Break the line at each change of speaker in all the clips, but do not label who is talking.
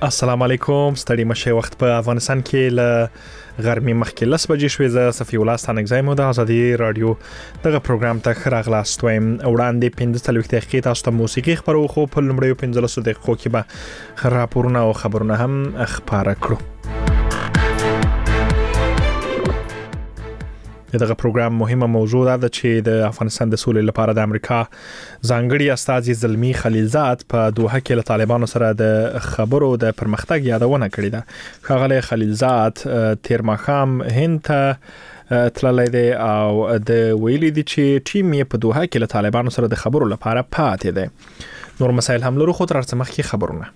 السلام علیکم. ستړي مشه وخت په افغانستان کې ل غرمې مخکې 10 بجې شوې. زه صفي الله ستانګزایم د ازادي رادیو دغه پروګرام ته خراغلاست وایم. وړاندې 15 دقیقې تاسو ته موسیقي خبرو خو په لومړیو 15 دقیقو کې به راپورونه او خبرونه هم خبره کړو. دغه پروګرام مهمه موضوع ده چې د افغانستان د سولې لپاره د امریکا ځانګړي استازي زلمی خلیلزاد په دوحه کې له طالبانو سره د خبرو د پرمختګ یادونه کړې ده. ښاغلی خلیلزاد تیر ماښام هند ته تللی دی او د ویلي دي چې ټیم یې په دوحه کې له طالبانو سره د خبرو لپاره پاتې دی. نور مسایل هم لرو، خو تر څه مخکې خبرونه.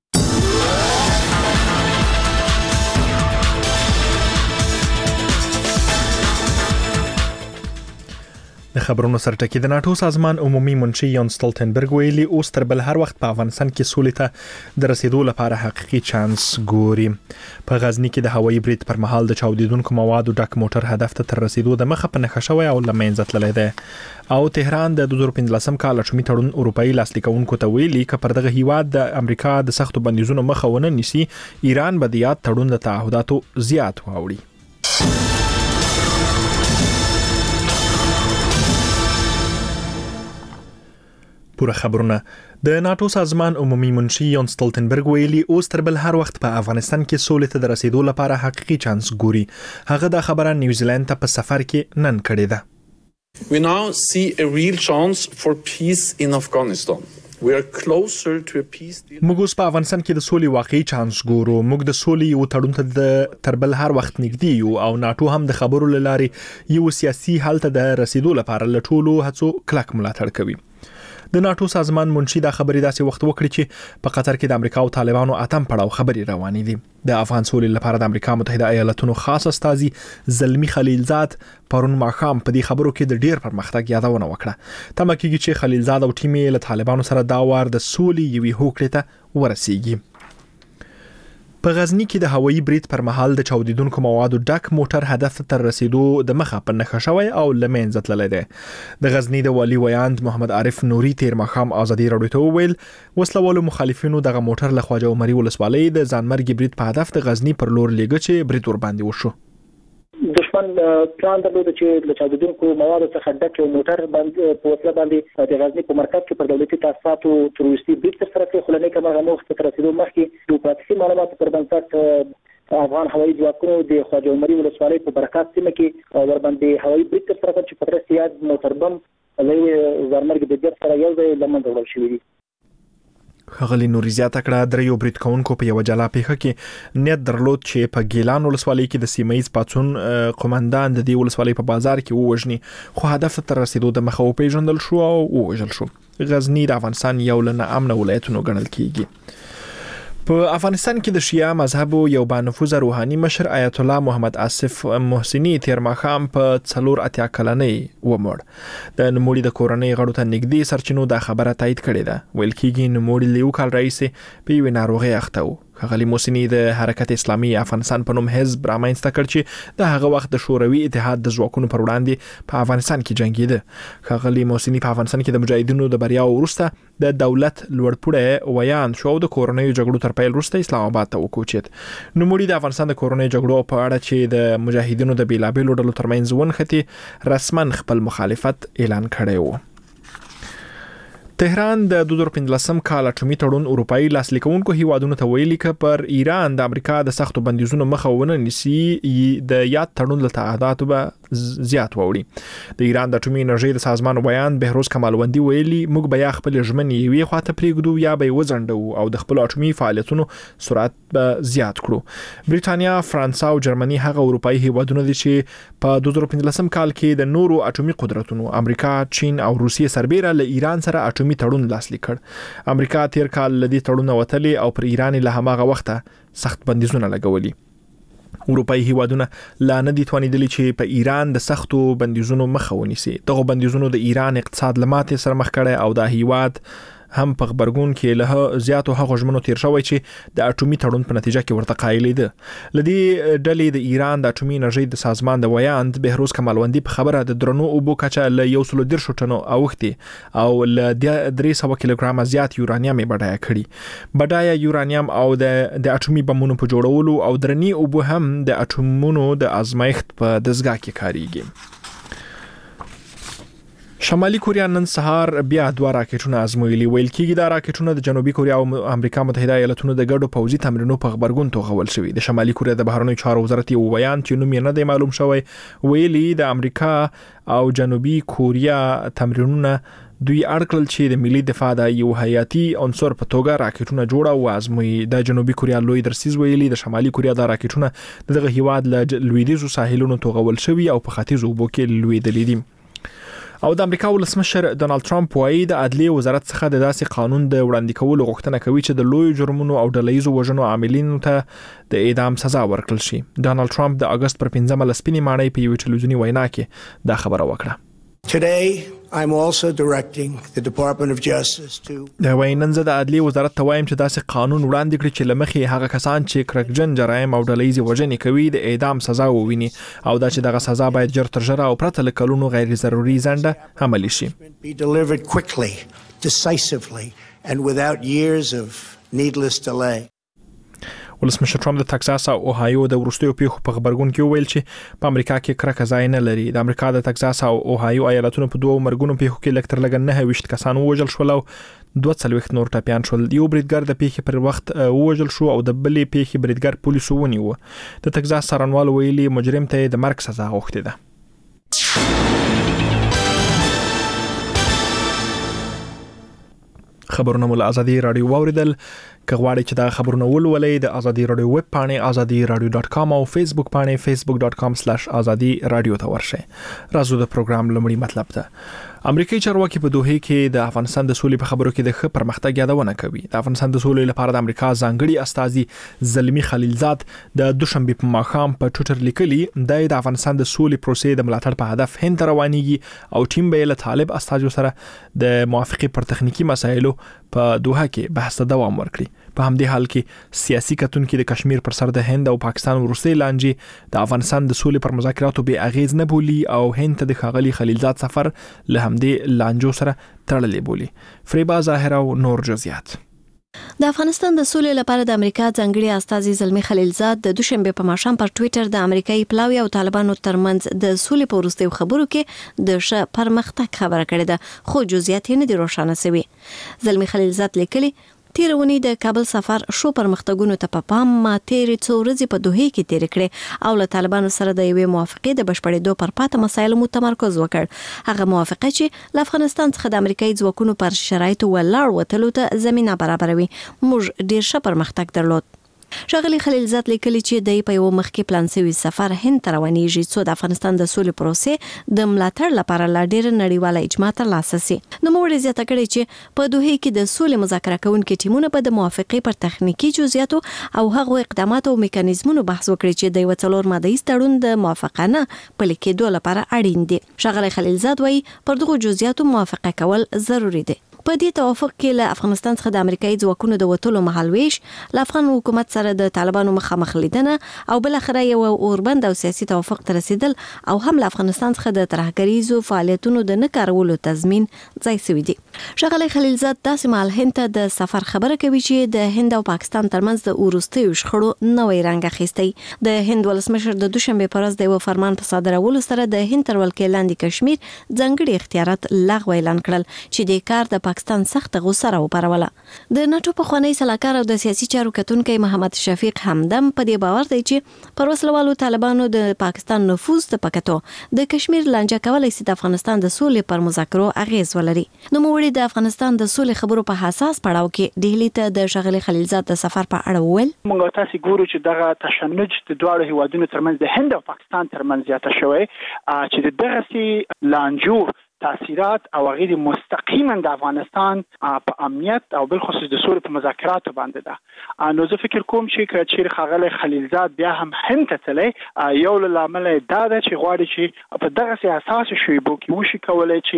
د خبرونو سرټکی د ناتو سازمان عمومي منشي یان ستولتنبرګ ویلي اوس تر بل هر وخت په افغانستان کې سولې ته د رسیدو لپاره حقيقي چانس ګوري. په غزنی کې د هوایي برید پر مهال د چاودیدونکو موادو ډک موټر هدف ته تر رسیدو د مخه په نښه شوی او لمنځه تللی دی. او تهران د 2015 کال اټومي تړون اروپאי لاسلیکونکو ته ویلي چې پر دغه هیواد د امریکا د سختو بندیزونو مخه ونه نیسي، ایران به د یاد تړون د تعهداتو زیات واوړي. پوره خبرونه. د ناتو سازمان عمومي منشي یان ستولتنبرګ ویلي اوس تر بل هر وخت په افغانستان کې سولې ته د رسیدو لپاره حقيقي چانس ګوري. هغه د خبره نیوزیلند ته په سفر کې نن کړې ده.
We now see a real chance for peace in Afghanistan. We are closer to a peace deal.
موږ اوس په افغانستان کې د سولې واقعي چانس ګورو. موږ د سولې یو تړون ته د تر بل هر وخت نږدې یو او ناتو هم د خبرو لارې یو سیاسي حل ته د رسیدو لپاره لټولو هڅو کلک ملاتړ کوي. د ناتو سازمان منشي دا خبرې داسې وخت وکړي چې په قطر کې د امریکا او طالبانو اتم پړاو خبرې روانې دي. د افغان سولې لپاره د امریکا متحده ایالاتونو خاص استازي زلمی خلیلزاد پرون ماښام په دې خبرو کې د ډیر پرمختګ یادونه وکړه. تمه کېږي چې خلیلزاد او ټیم یې له طالبانو سره دا وار د سولې یوې هوکړې ته ورسیږي. په غزنی کې د هوایي برید پر مهال د چاودیدونکو موادو ډک موټر هدف ته تر رسیدو د مخه په نښه شوی او لمنځه تللی دی. د غزنی د والي ویاند محمد عارف نوري تیر ماښام ازادي رادیو ته وویل وسلوالو مخالفینو دغه موټر له خواجه عمري ولسوالۍ د ځانمرګي برید په هدف د غزنی پر لور لیږه چې برید ور باندې وشو.
دشمن پلان درلود چې له چاودیدونکو موادو څخه ډک یو موټر باندې په وسیله باندې د غزنی په مرکز کې پر دولتي تاسیساتو تروریستي برید ترسره کړي، خو لنې کومه موخه تر رسیدو مخکې د اوپراتیفي معلوماتو پر بنسټ افغان هوایي ځواکونو د خواجه عمري ولسوالۍ په برکات سیمه کې ور باندې هوایي برید ترسره کړ چې په ترڅ یاد موټر بم له ځانمرګي برید سره یو ځای لمنځه وړل شوی دی.
ښاغلي نوري زیاته کړه دریو برید کوونکو په یو جلا پیښه کې نیت درلود چې په ګیلان ولسوالۍ کې د سیمه ییز پاڅون قومندان د دې ولسوالۍ په بازار کې ووژني، خو هدف تر رسیدو د مخه وپیژندل شو او ووژل شو. غزنی د افغانستان یو له ناامنه ولایتونو ګڼل کیږي. په افغانستان کې د شیعه مذهب یو بانفوذه روحاني مشر آیت الله محمد آصف محسنی تیر ماښام په 84 کلنۍ ومړ. د نوموړي د کورنۍ غړو ته نږدې سرچینو دا خبره تایید کړې ده. ویل کېږي نوموړي له یو کال راهیسې په یوې ناروغۍ اخته و. ښاغلي محسنی د حرکت اسلامي افغانستان په نوم حزب رامنځته کړ چې د هغه وخت د شوروي اتحاد د ځواکونو پر وړاندې په افغانستان کې جنګیده. ښاغلي محسنی په افغانستان کې د مجاهدینو د بریاو وروسته د دولت لوړپوړی ویان شو او د کورنیو جګړو تر پیل وروسته اسلام آباد ته وکوچید. نوموړي د افغانستان د کورنیو جګړو په اړه چې د مجاهدینو د بیلابیلو ډلو ترمنځ ونښتي رسما خپل مخالفت اعلان کړی و. تهران د 2015 کال اټومي تړون اروپאי لاسلیکونکو هیوادونو ته ویلي چې پر ایران د امریکا د سختو بندیزونو مخه ونه نیسي، د یاد تړون له تعهداتو به زیات واوړي. د ایران د اټومي انرژي د سازمان ویان بهروز کمالوندي ویلي موږ به یا خپل ژمنې یوې خواته پرېږدو یا به یې وځنډو او د خپل اټومي فعالیتونو سرعت به زیات کړو. بریټانیا، فرانسه او جرمني هغه اروپאי هیوادونه دي چې په 2015 کال کې د نورو اټومي قدرتونو امریکا، چین او روسیې سربېره له ایران سره اټومي تړون لاسلیک کړ. امریکا تیر کال لدی تړون وتلی او پر ایران له هماغه وخته سخت بندیزونه لګولي. اروپאי هیوادونه لا نه دي توانیدلی چې په ایران د سختو بندیزونو مخه ونیسي. دغه بندیزونو د ایران اقتصاد لماتې سره مخ کړي او د هیواد هم په خبرګون کې له زیاتو هغو ژمنو تیر شوی چې د اټومي تړون په نتیجه کې ورته قایلې ده. لدی ډلې د ایران د اټومي انرژي د سازمان د ویاند بهروز کمالوندی په خبره د درنو اوبو کچه له 110 ټنو اوختي او له 300 کیلوګرام زیات یورانیم بډایه کړي. بډایه یورانیم او د اټومي بمونو په جوړولو او درنی اوبو هم د اټومونو د ازمایښت په دزګاه کې کاریږي. شمالي کوریا نن سهار بیا 2 راکټونه ازمویلي. ویل کېږي دا راکټونه د جنوبي کوریا او امریکا متحده ایالاتونو د ګډو پوځي تمرینونو په خبرګون توغول شوی. د شمالي کوریا د بهرنیو چارو وزارت یو بیان چې نوم یې نه دی معلوم شوی ویلي د امریکا او جنوبي کوریا تمرینونه دوی اړکل چې د ملي دفاع د یو حیاتي عنصر په توګه راکټونه جوړه او ازموي. د جنوبي کوریا لوی درسیز ویلي د شمالي کوریا د راکټونه دغه هیواد له لویدیزو ساحلونو توغول شوی او په ختیځو اوبو کې لویدلې دي. او د امریکا ولسمشر ډونالد ټرمپ وايي د عدلیه وزارت څخه د داسې قانون د وړاندې کولو غوښتنه کوي چې د لوی جرمونو او ډلهیزو وژنو عاملینو ته د اعدام سزا ورکړل شي. ډونالد ټرمپ د اگست پر 15 لسپینې ماڼۍ په یو ټلویزیونی وینا کې دا خبره وکړه.
Today I'm also directing the Department of Justice to
د وینن زده عدلیه وزارت ته وایم چې داسې قانون وړاندې کړي چې لمخې هغه کسان چې کرکجن جرایم او ډلهیزې وژنې کوي د اعدام سزا وویني او دا چې دغه سزا باید ژر تر ژره او پرته له کلونو غیر ضروري ځنډه عملي شي.
be delivered quickly, decisively and without years of needless delay.
ولسمشر ټرمپ د تکساس او اوهایو د وروستیو پیښو په خبرګون کې ویل چې په امریکا کې کرکه ځای نه لري. د امریکا د تکساس او اوهایو ایالتونو په 2 مرګونو پیښو کې لکتر لګن 29 کسان وژل شول او 240 نور ټپيان شول. یو بریدګر د پیښې پر وخت وژل شو او د بلې پیښې بریدګر پولیسو ونیو. د تکساس څارنوال ویلي مجرم ته د مرګ سزا غوښتې ده. خبرونه مول ازادي رادیو واوریدل. کغواړئ چې دا خبرونه ولولئ د ازادي رادیو ویب پاڼې azadiradio.com او فیسبوک پاڼې facebook.com/azadi radio ته ورشئ. راځو د پروګرام لومړی مطلب ته. امریکایي چارواکي په دوحه کې د افغانستان د سولې په خبرو کې د ښه پرمختګ یادونه کوي. د افغانستان د سولې لپاره د امریکا ځانګړي استازي زلمی خلیلزاد د دوشنبه په ماښام په ټوئیټر لیکلي د افغانستان د سولې پروسې د ملاتړ په هدف هند روانيږي او ټیم به له طالب استازو سره د موافقه پر تخنیکی مسایلو په دوحه کې بحث دوام ورکړي. په همدې حال کې سیاسي کتونکو د کشمیر پر سر د هند او پاکستان وروستي لانجې د افغانستان د سولې پر مذاکراتو به اغیز نه بولی او هند ته د خاغلی خلیلزاد سفر له همدې لانجو سره تړلې بولی. فریبا ظاهر او نور جزئیات.
د افغانستان د سولې لپاره د امریکا ځانګړي استازي زلمی خلیلزاد د دوشنبه په ماښام پر ټوئیټر د امریکایي پلاوی او طالبانو ترمنځ د سولې په وروستیو خبرو کې د ښه پرمختګ خبره کړې ده خو جزئیات یې نه دي روښانه شوي. زلمی خلیلزاد لیکلي تیرونی د کابل سفر شو پرمختګونو ته په پام ما تیرې څو ورځې په دوحه کې تیر کړې او له طالبانو سره د یوې موافقې د بشپړېدو پر پاته مسایلو متمرکز وکړ. هغه موافقه چې له افغانستان څخه د امریکایي ځواکونو پر شرایطو ولاړ وتلو ته زمينه برابروي موږ ډیر ښه پرمختګ درلود. ښاغلي خلیلزاد لیکلي چې د په یو مخکې پلان شوی سفر هند ته روانېږي څو د افغانستان د سولې پروسې د ملاتړ لپاره لا ډېر نړیواله اجماع ترلاسه شي. نو موږ زیاته کړې چې په دوحه کې د سولې مذاکره کوونکي ټیمونه په د موافقې پر تخنیکی جزئیاتو او هغو اقداماتو او میکانیزمونو بحث وکړي چې د 4 ماده‌ای تړون د موافقانه پلي کېدو لپاره اړین دي. ښاغلي خلیلزاد وايي پر دغو جزئیاتو موافقه کول ضروری دي. په دې توافق کې له افغانستان څخه د امریکایي ځواکونو د وټولو مهالويش له افغان حکومت سره د طالبانو مخامخ لیدنه او بل اخره یو اوربند او سیاسي توافق ته رسیدل او هم له افغانستان څخه د ترهګریزو فعالیتونو د نکارولو تضمین ځای سوي دي. ښاغلي خلیلزاد داسې مهال هند ته د سفر خبره کوي چې د هند او پاکستان ترمنځ د وروستیو شخړو نوې رنګ اخیستی. د هند ولسمشر د دوشنبه پر ورځ د یو فرمان په صادرولو سره د هند تر ولکې لاندې کشمیر ځانګړي اختیارات لغوه اعلان کړل چې د کار د پاکستان سخت غوسه راوپاروله. د ناتو په خوانی سلاکار او د سیاسي چارو کتونکي محمد شفیق همدم په دې باور دی چې پر وسلوالو طالبانو د پاکستان نفوذ ته پکتو د کشمیر لانجه کولای شي د افغانستان د سولې پر مذاکرو اغیز ولري. نو موږ د افغانستان د سولې خبرو په حساس پړاو کې دهلی ته د ښاغلي خلیلزاد د سفر په اړه وویل
موږ تاسو ګورو چې دغه تشنج د دواړو هیوادونو ترمنځ د هند او پاکستان ترمنځ زیاته شوی چې دغه سي لانجو تاثیرات او غیر مستقیما د افغانستان په امنیت او بل خصوص د سولې په مذاکراتو باندې ده. نو زه فکر کوم چې چیرې ښاغلی خلیلزاد بیا هم هند ته تللی یو له لامله دا ده چې غواړي چې په دغسې اساسي شیبو کې وشي کولی چې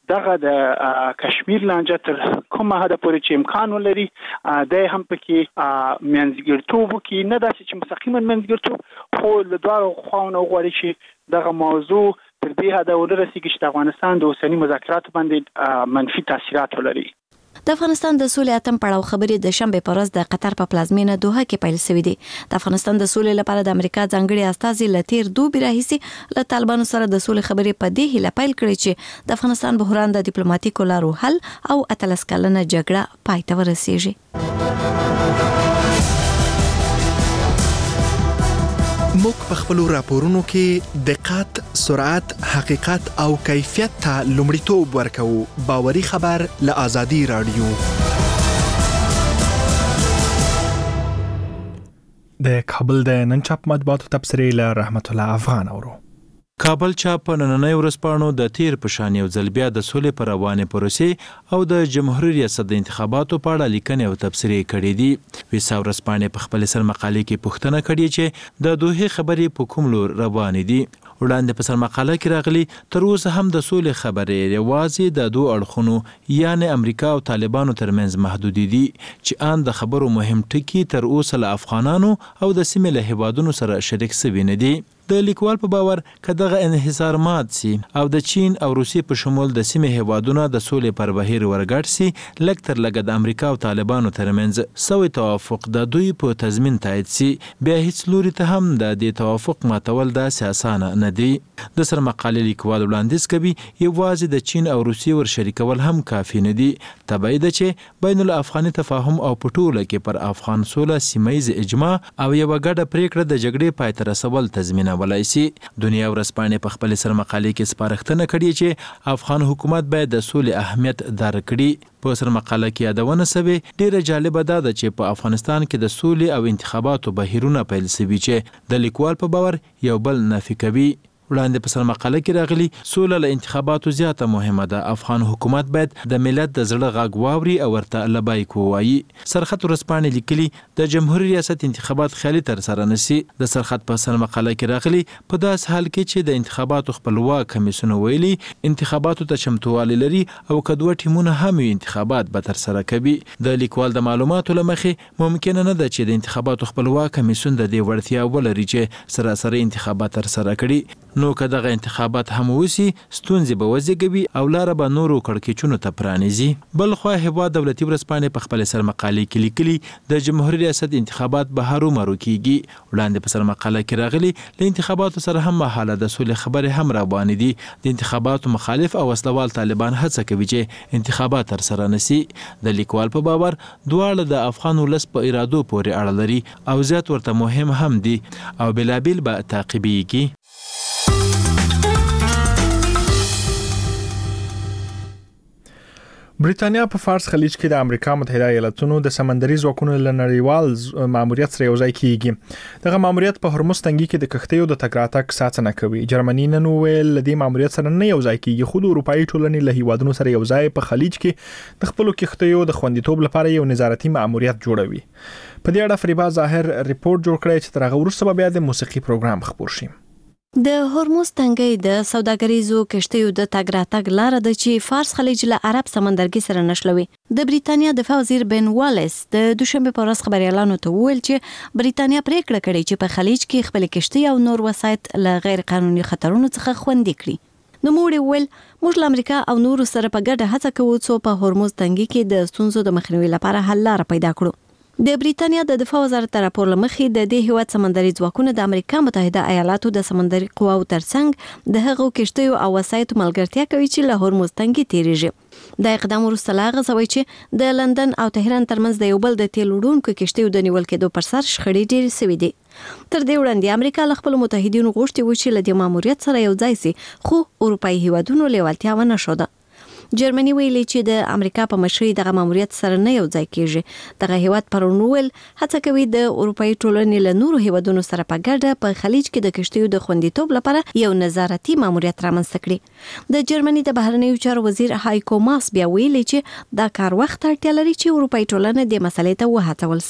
دغه د کشمیر لانجه تر کومه حد پورې چې امکان ولري د هم پکې منځګړیتوب کې نه داسې چې مستقیما منځګړیتوب خو له دواړو خواونو غواړي چې دغه موضوع تر دې حد ورسیږي چې د افغانستان د اوسنی مذاکراتو باندې منفي تاثیرات ولري.
د افغانستان د سولې اتم پړاو خبرې د شنبه په ورځ د قطر په پلازمینه دوحه کې پیل شوې دي. د افغانستان د سولې لپاره د امریکا ځانګړي استازي لتیر دوبي راهیسي له طالبانو سره د سولې خبرې په دې هیله پیل کړې چې د افغانستان بحران د ډیپلوماټیکو لارو حل او اتلس کلنه جګړه پای ته ورسیږي.
موږ په خپل راپورونو کې دقت، سرعت، حقیقت او کیفیت ته لومړیتوب ورکوو. باوري خبر له آزادي رادیو. د کابل د نن چاپ مطبوعاتو تبصرې له رحمت الله افغان اورو.
کابل چاپ په نننۍ ورځپاڼو د تیر په شان یو ځل بیا د سولې پر روانې پروسې او د جمهوریت ریاست د انتخاباتو په اړه لیکنې او تبصرې کړې دي. ویسا ورځپاڼې په خپل سر مقالې کې پوښتنه کړې چې د دوه خبرې په کوم لور روانې دي. وړاندې په سر مقاله کې راغلي تر اوسه هم د سولې خبرې یوازې د دوه اړخونو یعنی امریکا او طالبانو ترمنځ محدود دي چې ان د خبرو مهم ټکي تر اوسه له افغانانو او د سیمې له هیوادونو سره شریک شوي نه دي. د لیکوال په باور کداغه انحصار مات سي او د چین او روسیې په شمول د سیمې هیوادونو د سولې پر بهیر ورګړ سي لکتر لګد امریکا او طالبانو ترمنځ سوي توافق د دوی په تضمین تایید سي بیا هیڅ لوري ته هم د دې توافق ماتول د سیاسانه نه دي. د سر مقالې لیکوال وړاندیز کوي یوازې د چین او روسیې ور شریکول هم کافي نه دي. طبیعي ده چې بین الافغاني تفاهم او پټوله کې پر افغان سوله سیمایي اجماع او یو غډه پریکړه د جګړې پای ته رسول تضمین ولای سي. دنیا ورځپاڼې په خپل سر مقالې کې سپارښتنه کړې چې افغان حکومت باید د سولې اهمیت درک کړي. په سر مقاله کې یادونه شوې ډیره جالبه ده چې په افغانستان کې د سولې او انتخاباتو بهیرونه پیل شوي چې د لیکوال په باور یو بل نفي کوي. وړاندې په سر مقاله کې راغلي سوله له انتخاباتو زیاته مهمه ده. افغان حکومت باید د ملت د زړه غږ واوري او ورته لبیک ووایي. سرخط ورځپاڼې لیکلي د جمهوریت ریاست انتخابات خیالي تر سره نشي. د سرخط په سر مقاله کې راغلي په داس حال کې چې د انتخاباتو خپلواک کمیسیون ویلي انتخاباتو ته چمتووالی لري او کدوه ټیمونه هم انتخابات به تر سره کوي. د لیکوال د معلوماتو لمخې ممکن نه ده چې د انتخاباتو خپلواک کمیسیون د دې وړتیا ولري چې سراسري انتخابات تر سره کړي. نو که دغه انتخابات هم وسی ستونزې به وزېږوي او لاره به نورو کړکېچونو ته پرانیزي. بل خو هیواد دولتي ورځپاڼې په خپل سر مقالې کې لیکلي د جمهوریت ریاست انتخابات به هرومرو کیږي. وړاندې په سر مقاله کې راغلي له انتخاباتو سره هم مهاله د سولې خبرې هم روانې دي. د انتخاباتو مخالف او وسلوال طالبان هڅه کوي چې انتخابات تر سره نشي. د لیکوال په باور دواړه د افغان ولس په ارادو پورې اړه لري او زیات ورته مهم هم دي او بلابل به تعقیبېږي.
بریتانیا په فارس خلیج کې د امریکا متحده ایالاتونو د سمندري ځواکونو له نړیوال ماموریت سره یوځای کیږي. دغه ماموریت په هرمز تنګي کې د کښتیو د تګ راتګ ساتنه کوي. جرمني نن ویل د دې ماموریت سره نه یوځای کیږي خو د اروپאי ټولنې له هیوادونو سره یوځای په خلیج کې د خپل کښتیو د خوندیتوب لپاره یو نظارتي ماموریت جوړوي. په دې اړه فریبا ظاهر ریپورت جوړ کړی چې تر هغه وروسته بیا د موسیقي پروګرام خبر شي.
د هرمز تنګي د سوداګریزو کشتیو د تګ راتګ لار د چې فارس خلیج له عرب سمندرګي سره نشلوي. د بریتانیا دفاع وزیر بن والیس د دوشنبه په ورځ خبريالانو ته وویل چې بریتانیا پریکړه کړې چې په خلیج کې خپل کشتي او نور وسایط له غیر قانوني خطرونو څخه خوندي کړي. نو موږ ویل موږ له امریکا او نورو سره په ګډه هڅه کوو چې په هرمز تنګي کې د ستونزو د مخنیوي لپاره حل لار پیدا کړو. د بریتانیا د دفاع وزارت راپور لمخې د دې هیواد سمندري ځواکونه د امریکا متحده ایالاتو د سمندري قواو ترڅنګ د هغو کشتیو او وسایطو ملګرتیا کوي چې له هرمز تنګي تیریږي. د اقدام وروسته لا غځوي چې د لندن او تهران ترمنځ د یو بل د تیل وړونکو کشتیو د نیول کېدو پر سر شخړې ډېرې شوې دي. تر دې وړاندې امریکا له خپل متحدینو غوښتي و چې له دې ماموریت سره یو ځای شي خو اروپאי هیوادونو لیوالتیا ونه شوه. جرمني ویلي چې د امریکا په مشرۍ دغه ماموریت سره نه یو ځای کیږي. دغه هیواد پرونول هڅه کوي د اروپאי ټولنې له نورو هیوادونو سره په ګډه په خلیج کې د کشتیو د خوندیتوب لپاره یو نظارتي ماموریت رامنځته کړي. د جرمني د بهرنیو چارو وزیر هایکو ماس بیا ویلي چې دا کار وخت اړتیا لري چې اروپאי ټولنه د مسلې ته وهڅول شي.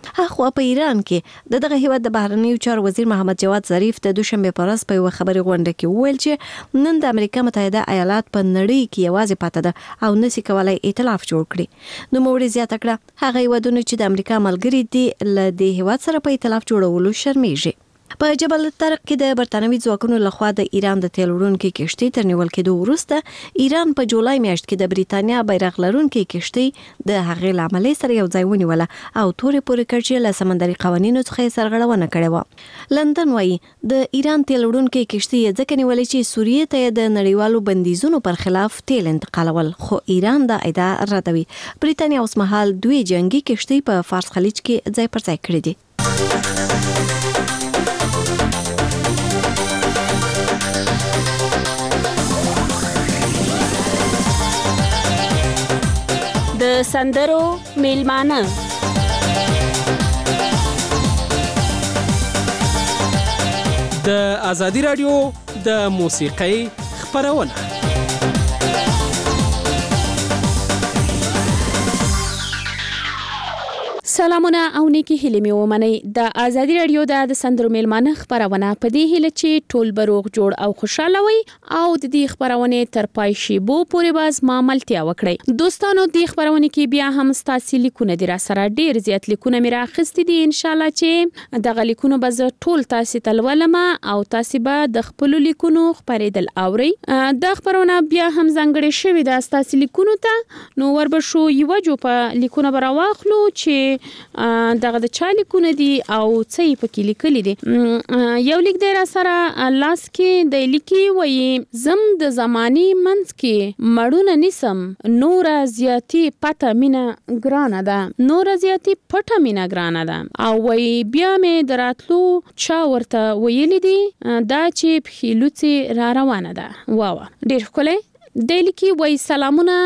اخو په ایران کې دغه هیواد د بهرنیو چارو وزیر محمد جواد ظریف د دوشنبه په ورځ په یو خبري غونډه کې وویل چې نن د امریکا متحده ایالات په نړۍ کې یوازې پاتې ده او نسی کولای ائتلاف جوړ کړي. نو موري زیاته کړه هغه ودونه چې د امریکا ملګری دي له دې هیواد سره په ائتلاف جوړولو شرمېږي. په جبل الطارق کې د برتانوي ځواکونو لخوا د ایران د تیل وړونکو کشتۍ تر نیول کېدو وروسته ایران په جولای میاشت کې د بریتانیا بیرغ لرونکو کشتۍ د هغې لامل سره یو ځای ونیوله او تورې پورې کړ چې له سمندري قوانینو څخه سرغړونه کړې و. لندن وايي د ایران تیل وړونکو کشتۍ ځکه نیولې چې سوریې ته د نړیوالو بندیزونو پر خلاف تیل انتقالول، خو ایران دا ادعا ردوي. بریتانیا اوس مهال دوی جنگي کشتۍ په فارس خلیج کې ځای پر ځای کړې دي.
د سندرو میلمانه
د ازادي رادیو د موسیقۍ خبرونه.
سلامونه او نیکی هیله می ومنئ. د ازادي رادیو د سندرو میلمانه خبرونه په دې هیله چې ټول بروغ جوړ او خوشاله وي او د دې خبرونه تر پای شیبو پورې باز ماملتیا وکړي. دوستانو د خبرونه کې بیا هم ستاسو لیکونه دي را سره ډیر زیات لیکونه می راخستې دي. ان شاء الله چې دغه لیکونه به ټول تاسو تلولم او تاسو به د خپل لیکونو خبرېدل اوري. د خبرونه بیا هم ځنګړې شوی د تاسو لیکونو ته نو وربشو یو جو په لیکونه براواخلو چې دغه د چا لیکونه دي او څه یې پکې لیکلي دي. یو لیک دی را سره لاس کې د لیکي وایي زم د زماني منځ کې مړونه نیسم نور زیاتی پټه مینا ګرانه ده، نور زیاتی پټه مینا ګرانه ده. او وایي بیا مې دراتلو چا ورته ویلي دي دا چې پخیلوڅي را روانه ده. واو ډیر ښکلی. د لیکي وای سلامونه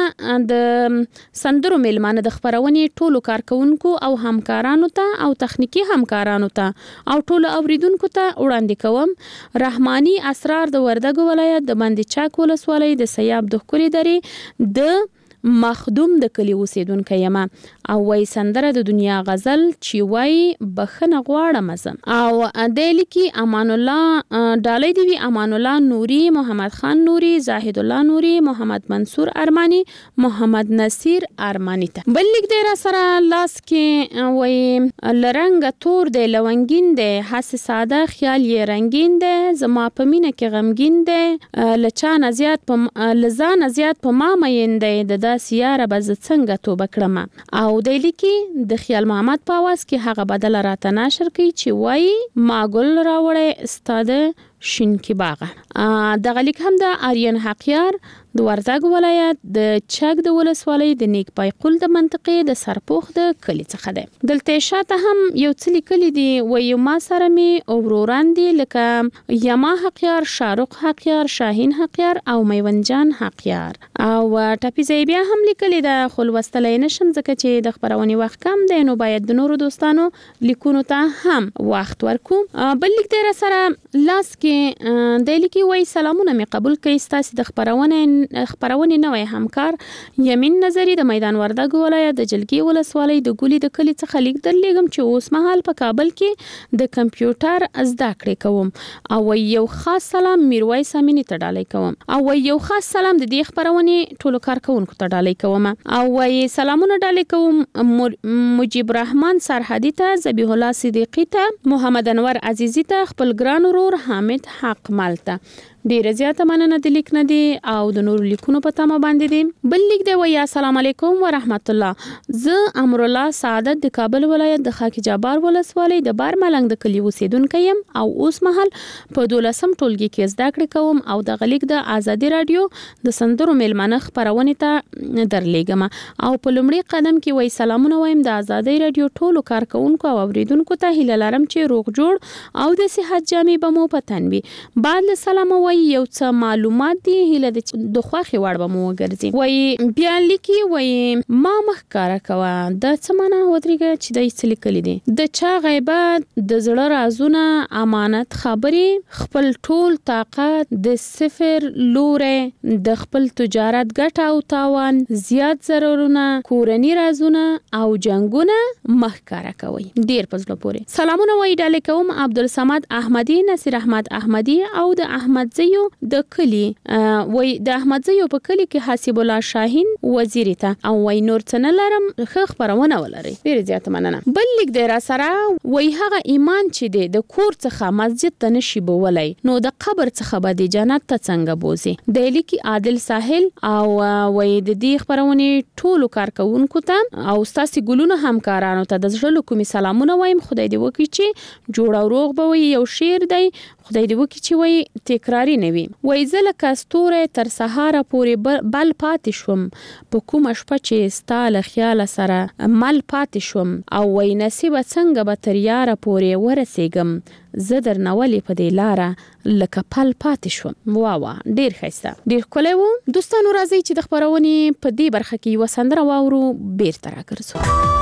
د سندرو میلمانه د خبرونې ټولو کارکونکو او همکارانو ته او تخنیکی همکارانو ته او ټولو اوریدونکو ته وړاندې کوم. رحماني اسرار د وردګو ولایت د باندې چاک ولسوالۍ د سیاب د خوري درې د مخدوم د کلی اوسیدونکو یم. او وای سندره د دنیا غزل چې وای بخنه غواړم زم. او د لیکي امان الله ډالۍ دی امان الله نوري، محمد خان نوري، زاهد الله نوري، محمد منصور ارماني، محمد نصیر ارماني ته. بل لیک دی را سره لاس کې وای لرنګ تور دی لونګین دی حس ساده خیال یې رنگین دی زما په مینه کې غمگین دی لچان زیات په لزان زیات په ما مین دی د سیاره به څنګه توبه کړم. او د لیکي د خیال محمد په आवाज کې هغه بدل راته نشر کوي چې وای ما ګل راوړې استاد شینکی باغ. دغه لیک هم د آریان حقیار د وردګ ولایت د چک د ولسوالۍ د نیک پای قل د منطقې د سرپوخ د کلی څخه ده. دلته شاته هم یو څه لیکلي دي وای ما سره می اوروران دي لکه یما حقیار، شارق حقیار، شاهین حقیار او میونجان حقیار. او ټاپی زی بیا هم لیکلي ده خو لوستلای نشم ځکه چې د خبرونې وخت کم دی نو باید د نورو دوستانو لیکونو ته هم وخت ورکو. بل لیک دی را سره لاس کې د لیکي وای سلامونه می قبول کړئ. ستاسو د خبرونه نوې همکار یمین نظری د میدان وردګ ولایت د جلګي ولسوالۍ د ګولي د کلی څخه لیک درلېږم چې اوس مهال په کابل کې د کمپیوټر زده کړې کوم. او یو خاص سلام میرویس امینی ته ډالۍ کوم. او یو خاص سلام د دې خبرونه ټولو کارکونکو ته ډالۍ کوم. او سلامونه ډالۍ کوم مجيب رحمان سرحدي ته، ذبیح الله صدیقی ته، محمد انور عزیزی ته، خپل ګران ورور حامد حق مال ته. ډیر زیاته مننه د لیک نه دي او د نور لیکونو په تمه باندې دي. بل لیک دی وای السلام علیکم ورحمت الله. زه امر الله سعادت د کابل ولایت د خاکی جبار ولسوالۍ د بار ملنګ د کلی اوسیدونکو یم او اوس مهال په 12م ټولګي کې زده کړې کوم. او د غلیک د ازادي رادیو د سندرو میلمانه خبرونه ته درلېګم. او په لومړي قدم کې وای سلامونه وایم د ازادي رادیو ټولو کارکونکو او اوریدونکو ته هیله لرم چې روغ جوړ او د صحت جامې به مو پتن وي. بعد له سلام وای یو څه معلومات دي هله د خوخي وړ به مو وګرځي وای بیا لیکي وای ما مخکاره کوه د څمنه ودرېګه چې د اصلي کلی دي د چا غیبت د زړه رازونه امانت خبرې خپل ټول طاقت د صفر لورې د خپل تجارت ګټه او تاوان زیات ضررونه کورنی رازونه او جنگونه مخکاره کوي ډیر پزله پوري سلامونه وای ډاله کوم عبدالصمد احمدی نصیر احمد احمدی او د احمد زیو د کلی وای د احمد زیو په کلی کې حسیب الله شاهین وزیر ته او وای نور څنګه لرم خ خبرونه ولري ډیر زیات مننه بل لیک د را سره وای هغه ایمان چې د کور څخه مسجد ته نشي بولای نو د قبر څخه به د جنت ته څنګه بوزي د لیکي عادل ساحل او وای د دې خبرونه ټولو کارکونکو ته او ستاسو ګلونو همکارانو ته د زړه کومي سلامونه وایم خدای دې وکړي چې جوړ او روغ به وي یو شعر دی خدای دې وکړي چې وای تکراری نه وي وای زله کاستوره تر سهار پورې بل پاتې شوم په کوم شپه چې ستاله خیال سره مل پاتې شوم او وای نصیب څنګه به تر یاره پورې ورسېګم زه درنولې په دې لاره لکه پل پاتې شوم وا ډیر ښایسته ډیر ښکلی و دوستانو راځئ چې د خپرونې په دې برخه کې یوه سندره واورو بیرته راګرځو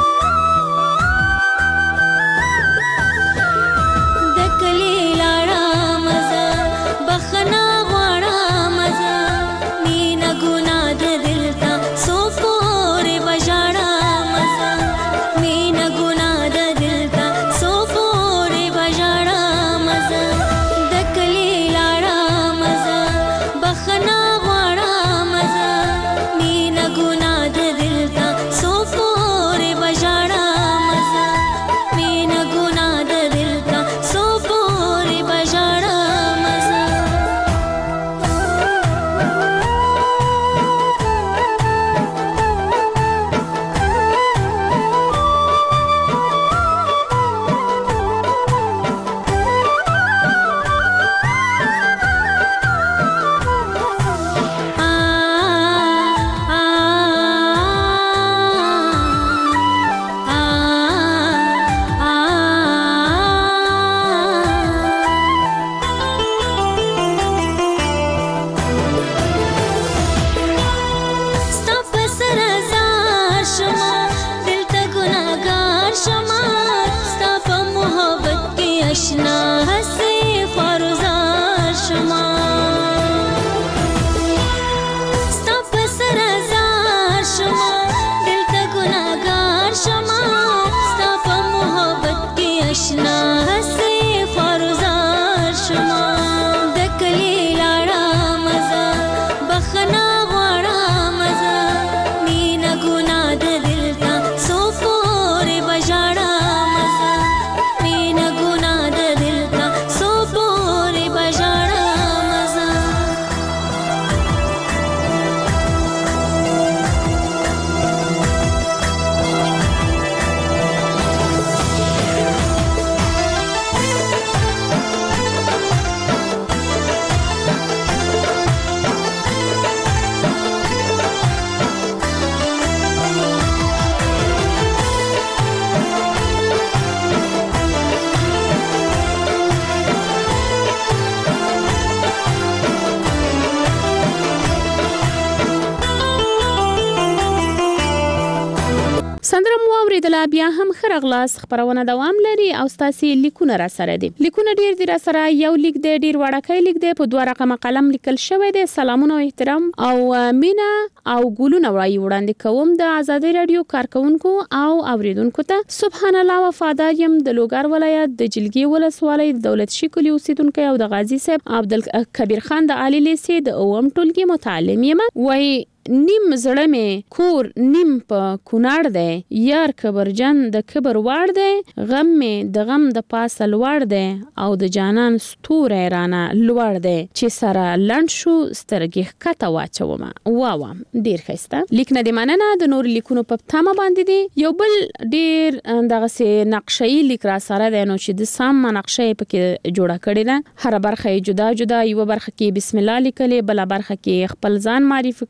سندره مو اوریدله بیا هم خرغلاس خبرونه دوام لري او ستاسو لیکونه را سره دي لیکونه ډیر دي را سره یو لیک دی ډیر وړاکۍ لیک دی په 2 رقم قلم لیکل شوی دی سلامونه او احترام او مینا او ګلونه وړاندې کوم د ازادي رادیو کارکونکو او اوریدونکو ته سبحان الله وفادار يم د لوګر ولایت د جلګي ولسوالۍ دولت شکلی اوسیدونکو او د غازی صاحب عبدالکبیر خان د عالی لیسې د اوم ټولګي متعلم یم وای نیم زړه مې کور نیم په کونړ دی یار کبرجن د کبر وړ دی غم مې د غم د پاسه لوړ دی او د جانان ستوری رانه لوړ دی چې سره لنډ شو سترګې ښکته واچومه واوا ډیر ښایسته لیک نه دی مننه د نور لیکونو په تمه باندې دی یو بل ډیر دغسې نقشه‌ای لیک را سره دی نو چې د سمه نقشه یې پکې جوړه کړې ده هره برخه یې جدا جدا یوه برخه کې بسم الله لیکلې بله برخه کې خپل ځان معرفي کړی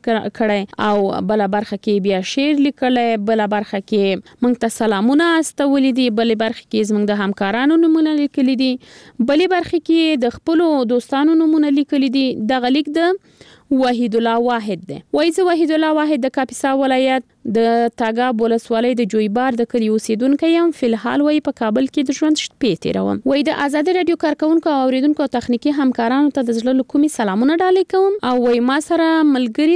کړی او بل برخه کې بیا شعر لیکلای، بل برخه کې موږ ته سلامونه استولې دي، بل برخه کې زموږ د همکارانو نمونه لیکلي دي، بل برخه کې د خپل دوستانو نمونه لیکلي دي. دغه لیک د وحید الله واحد دی. وایي وحید الله واحد د کاپیسا ولایت د تاګاب ولسوالۍ د جویبار د کلي اوسیدونکی یم. فلحال وایي په کابل کې د ژوند شپې تیروم. وایي د آزادي رادیو کارکونکو او اوریدونکو او تخنیکی همکارانو ته د زړه له کومې سلامونه ډالۍ کوم او وایي ما سره ملګري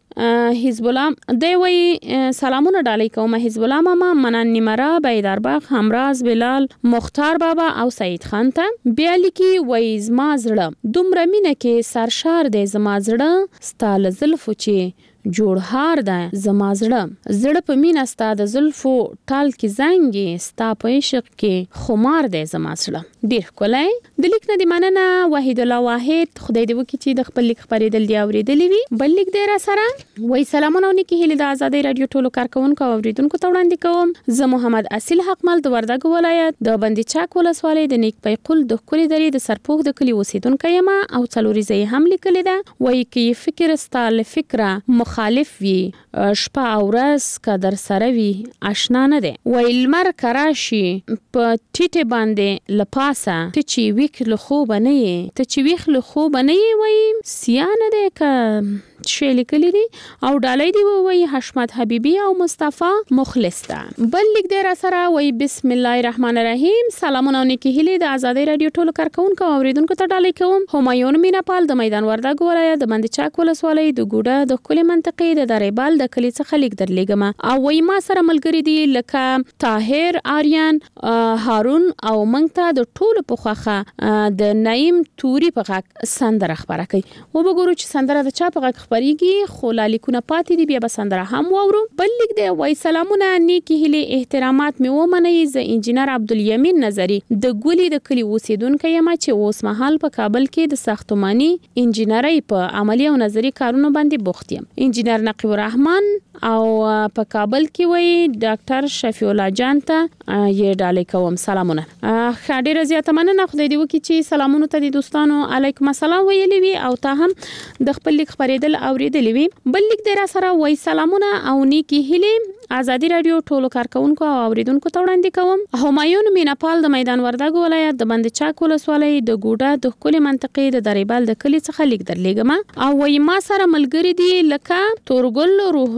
دي حزب الله دی. وایي سلامونه ډالۍ کوم حزب الله ماما، منان نیمرا، بیدارباغ، همراز، بلال، مختار بابا او سعید خان ته. بیا لیکي وایي زما زړه دومره مینه کې سرشار دی، زما زړه ستا له زلفو چې جوړهار ده، زما زړه په مینه ستا د زلفو ټال کې زنګي، ستا په عشق کې خمار دی زما زړه. ډیر ښکلی. د لیک نه دې مننه وحید الله واحد. خدای دې وکړي چې د خپل لیک خپرېدل دې اورېدلی وي. بل لیک دی را سره وایي سلامونه او نیکې هیلې د آزادۍ رادیو ټولو کارکونکو او اوریدونکو ته وړاندې کوم. زه محمد اصیل حقمل د وردګو ولایت د بندي چاک ولسوالۍ د نیک پیقل د ښکلې درې د سرپوښ د کلي اوسېدونکی یم او څلوریزه یې هم لیکلې ده. وایي که فکر ستا له فکره مخالف وي، شپه او ورځ که در سره وي اشنا نه دی. وایي لمر که راشي په ټیټې باندې له پاسه ته چې ویښ له خوبه نه یې، ته چې ویښ له خوبه نه یې. وایي سیا نه دی که شی لیکلی دي او ډالۍ دی. وایي حشمت حبیبي او مصطفی مخلص ده. بل لیک دی را سره وایي بسم الله الرحمن الرحیم. سلامونه او نیکې هیلې د آزادۍ رادیو ټولو کارکونکو او اوریدونکو ته ډالۍ کوم. همایون میناپال د میدان وردګو ولایت د بندي چاک ولسوالۍ د ګوډه د ښکلې منطقې د دریبال د کلي څخه لیک درلیږم او وایي ما سره ملګري دي لکه طاهر، آریان، هارون او موږ ته د ټولو په خوښه د نعیم توري په غږ سندره خپره کوي. وبګورو چې سندره د چا په غږ خپریږي، خو لالیکونه پاتې دي، بیا به سندره هم واورو. بل لیک دی وایي سلامونه نیکې هیلې احترامات مې ومنئ. زه انجینر عبدالیمین نظری د ګولي د کلي اوسیدونکی یم چې اوس مهال په کابل کې د ساختماني انجینرۍ په عملي او نظري کارونو باندې بوخت یم. انجینر نقیب الرحمن او په کابل کې وایي ډاکټر شفیع الله جان ته یې ډالۍ کوم. سلامونه. ډیره زیاته مننه. خدای دې وکړي چې سلامونو ته د دوستانو علیکم السلام ویلي وي او تا هم د خپل لیک خپرېدل اورېدلی وي. بل لیک دی را سره وایي سلامونه او نیکې هیلې آزادي رادیو ټولو کارکونکو او اوریدونکو ته وړاندې کوم. همایون میناپال د میدان وردګو ولایت د بند چاک ولسوالۍ د ګوډه د ښکلې منطقې د دریبال د کلي څخه لیک درلیږم او وایي ما سره ملګري دي لکه تورګل، روح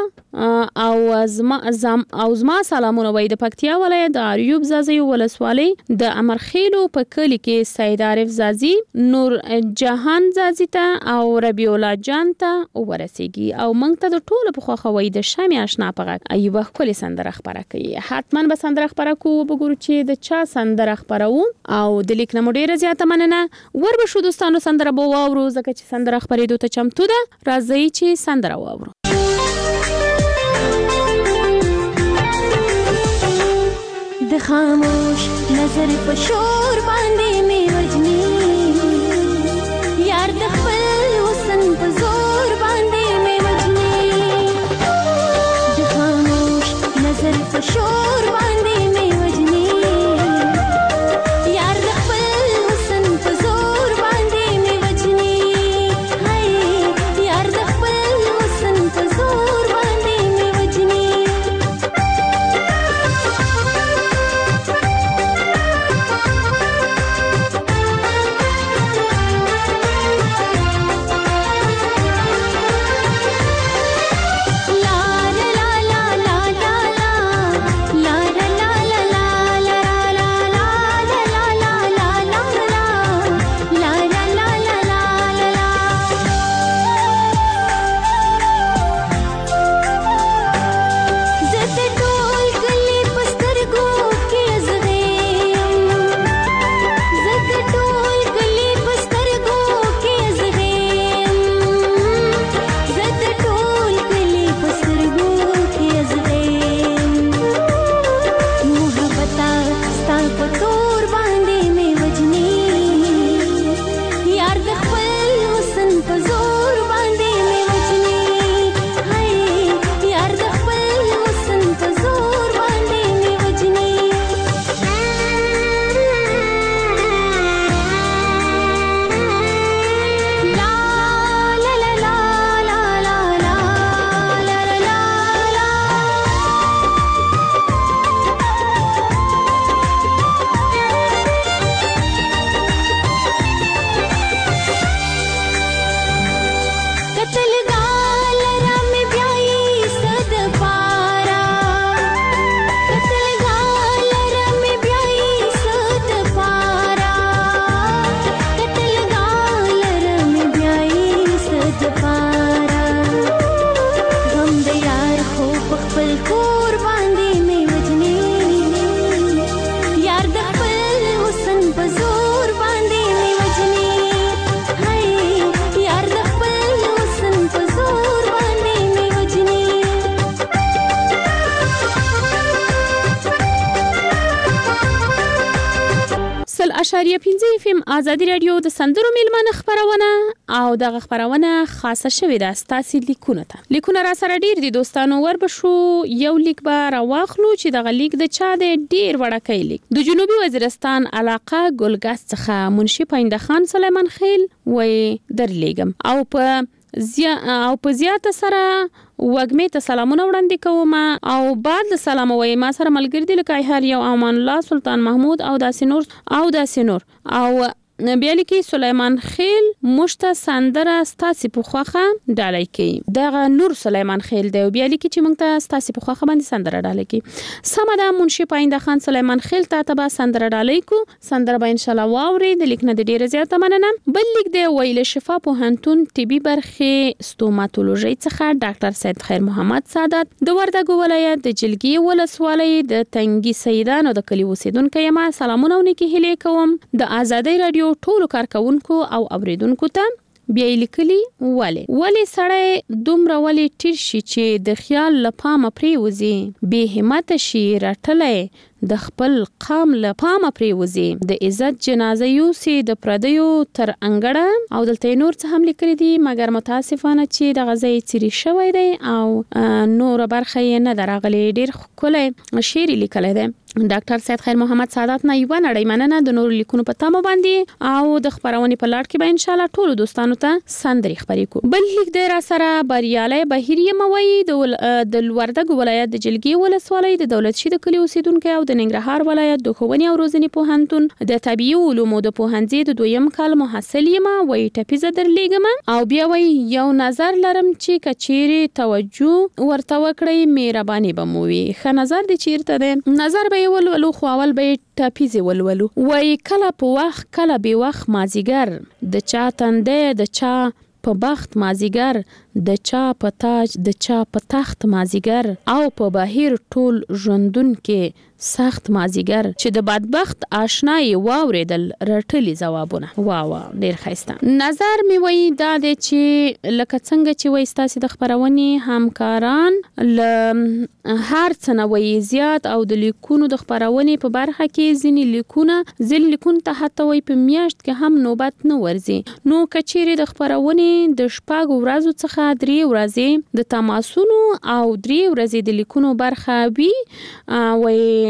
الله او زما سلامونه. وایي د پکتیا ولایت د اریوب زازي ولسوالۍ د امرخیلو په کلي کې سید عارف زازي، نور جهان زازي ته او ربیع الله جان ته ورسیږي او موږ ته د ټولو په خوښه وایي د شمع آشنا په غږ ایوب ښکلې سندره خپره کوي. حتما به سندره خپره کوو. وګورو چې د چا سندره خپروو او د لیک نه مو ډیره زیاته مننه. ور به شو دوستانو سندره به واورو ځکه چې سندره خپرېدو ته چمتو ده. راځئ چې سندره واورو.
د خاموش نظر په شور باندې می وجنی، یار د خپل وسن په زور باندې می وجنی، د خاموش نظر په شور باندې می وجنی، یار د خپل وسن په زور باندې می وجنی، هاي یار د خپل وسن په زور باندې می وجنی.
ریا 15 FM ازادي رادیو د سندرو میلمانه خبرونه او دغه خبرونه خاصه شوې ده ستاسو لیکونه را سره ډیر دي دوستانو. وربشو یو لیک به راواخلو چې دغه لیک د چا د ډیر وړکې لیک د جنوبي وزیرستان علاقه ګلګاس څخه منشي پاینده خان سلیمان خیل وې درلیږم او په زیاته سره وګمې ته سلامونه وړاندې کوم او بعد سلام وای ما سره ملګری دی لکه هر یو امان الله سلطان محمود او داسې نور او بیا لیکي سلیمان خیل مشته سندره ستاسو په خوخه ډالۍ کوي. دغه نور سلیمان خیل دی بیا لیکي چې موږ ته ستاسو په خوخه باندې سندره ډالۍ کوي. سم ده منشي پاینده خان سلیمان خیل ته به سندره ډالۍ کو سندره به ان شاء الله واوري د لیک نه ډیره زیاته مننه. بل لیک دی ویل شفا پوهنتون طبي برخه ستوماتولوژي څخه ډاکټر سید خیر محمد سعادت د وردګو ولایت د جلګي ولسوالۍ د تنګي سیدانو د کلی اوسیدونکو یم سلامونه ونکي هلي کوم د ازادي رادیو ټولو کارکونکو او اوریدونکو ته بیا لیکلي ولی سړی دومره ولی ټیر شي چې د خیال لپامه پریوزي به همت شي راټلې د خپل قام لپامه پریوزي د عزت جنازه یوسي د پردیو تر انګړه او دلته نور څه هم لیکلي دي مګر متاسفانه چې د غزي چيري شوی دی او نور برخه یې نه درغلي ډیر کله شعر لیکلی دی. ډاکټر سید خیر محمد سعادت نه یو نړۍ مننه د نور لیکونو په تمه باندې او د خبرونې په لاړ کې به ان شاء الله ټول دوستانو ته سندري خبرې کو. بل لیک دی را سره بریاله بهیری موي د وردګ ولایت د جلګي ولسوالۍ د دولت شي د کلی اوسیدونکو او د ننګرهار ولایت د ښوونې او روزنې پوهنتون د طبيعي علومو د پوهنځي د دویم کال محصل یم وای ټپیزه درلیږم او بیا وای یو نظر لرم چې کچيري توجه ورته وکړي مهرباني بموي. ښه نظر دی چیرته دی نظر ولولو خو اول به ټاپیزه ولولو وای کله په وخت کله به وخت مازیګر د چا تندې د چا په بخت مازیګر د چا په تاج د چا په تخت مازیګر او په بهیر ټول ژوندون کې سخت مازیګر چې د بدبخت آشنای واوریدل رټلی جوابونه وا ډیر ښایسته نظر می وای دا د چې لکه څنګه چې وای ستاسو د خبرونې همکاران هر څنه وای زیات او د لیکونو د خبرونې په برخه کې ځینې لیکونه ته حتی وای په میاشت کې هم نوبت نه ورزي نو کچېره د خبرونې د شپږ ورځو څخه 3 ورځې د تماسونو او 3 ورځې د لیکونو برخه وی وای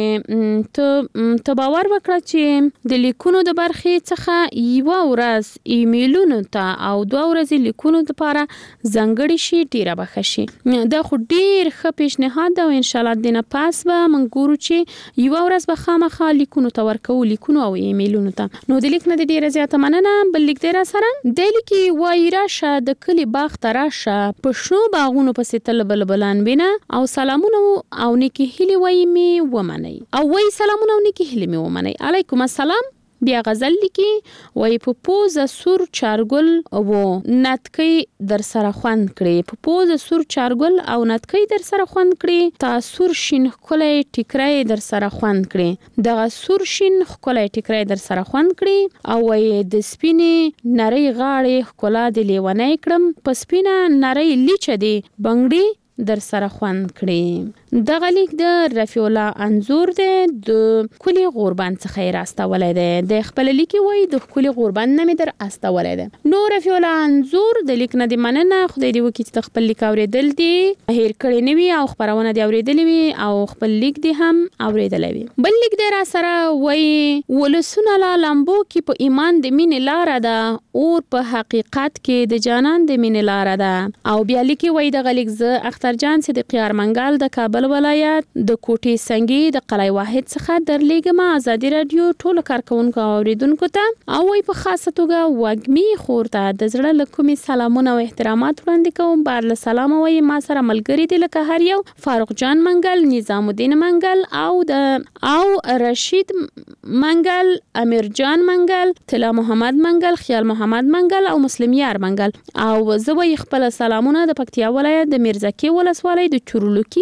ته باور وکړه چې د لیکونو د برخې څخه یو ورځ ایمیلونو ته او 2 ورځې لیکونو لپاره ځنګړی شي ډیره بخښي. دا خو ډیر ښه پیشنهاد ده او ان شاء الله دنه پاس به من ګورو چې یو ورځ به خامخا لیکونو ته ورکو لیکونو او ایمیلونو ته نو د لیک نه ډیره زیاته مننه. بل لیک دی را سره د لیکي وای راشه د کلی باغ ته راشه په شنو باغونو پسې تل بلبلان بینه او سلامونه او نیکی هیلې وای می ومنه او وای سلامونه نیکی هلی می ومنه. علیکم السلام. بیا غزل لیکي وای په پوزه سور چارګل او نتکي در سره خوند کړي په پوزه سور چارګل او نتکي در سره خوند کړي تا سور شین خلای ټیکرای در سره خوند کړي دغه سور شین خلای ټیکرای در سره خوند کړي او وای د سپینې نری غاړې خلا د لیونای کړم په سپینه نری لیچ دی بنگړي در سره خوند کړي. دغه لیک د رفیع الله انزور دی د کلی غوربند څخه راستولای دی د خپل لیکي وای د کلی غوربند نه می در استولای دی. نو رفیع الله انزور د لیک نه دی مننه خدای دی وکي چې خپل لیک اوریدل دی هیر کړی نه وی او خبرونه دی اوریدل وی او خپل لیک دی هم اوریدل وی. بل لیک دی را سره وای ولسونه لا لمبو کې په ایمان د مين لار ده او په حقیقت کې د جانان د مين لار ده او بیا لیکي وای د غلیک ز اختر جان صدیق یار منګل د کابل ولایت د کوټي سنگي د قلعه واحد څخه درلیږم ازادي رادیو ټول کارکونکو اوریدونکو ته او وای په خاصه توګه وګمي خورته د زړه لکومي سلامونه او احترامات وړاندې کوم. بار له سلام وای ما سره ملګری دی لکه هر یو فاروق جان منګل نظام الدین منګل او رشید منګل امیر جان منګل طلا محمد منګل خیال محمد منګل او مسلم یار منګل او زوی خپل سلامونه د پکتیا ولایت د میرزکی ولسوالۍ د چورلوکی په کلی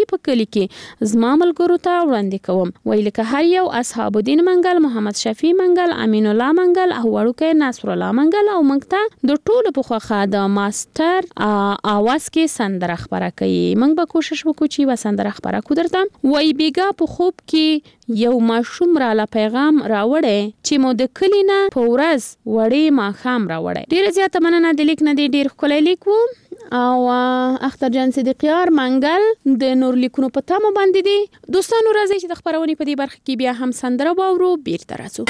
کې زما ملګرو ته وړاندې کوم. وایي لکه هر یو اصحاب الدین منګل، محمد شفیع منګل، امین الله منګل او وړوکی نصر الله منګل او موږ ته د ټولو په خوخه د ماستر اواز کې سندره خبره کوي. موږ به کوشش وکړو چې و سندره خبره کو درته. وایي بیګا په خوب کې یو ماشوم را له پیغام راوړی چې مو د کلی نه په ورځ وړې ماښام راوړی. ډېره زیاته مننه د لیک نه دی، ډېر ښکلی لیک و. او اختر جان صدیقیار منګل د نور لیکونو په تمه باندې دي. دوستانو راځي چې د خبرونې په دې برخه کې بیا هم سندره واورو، بیرته راځو.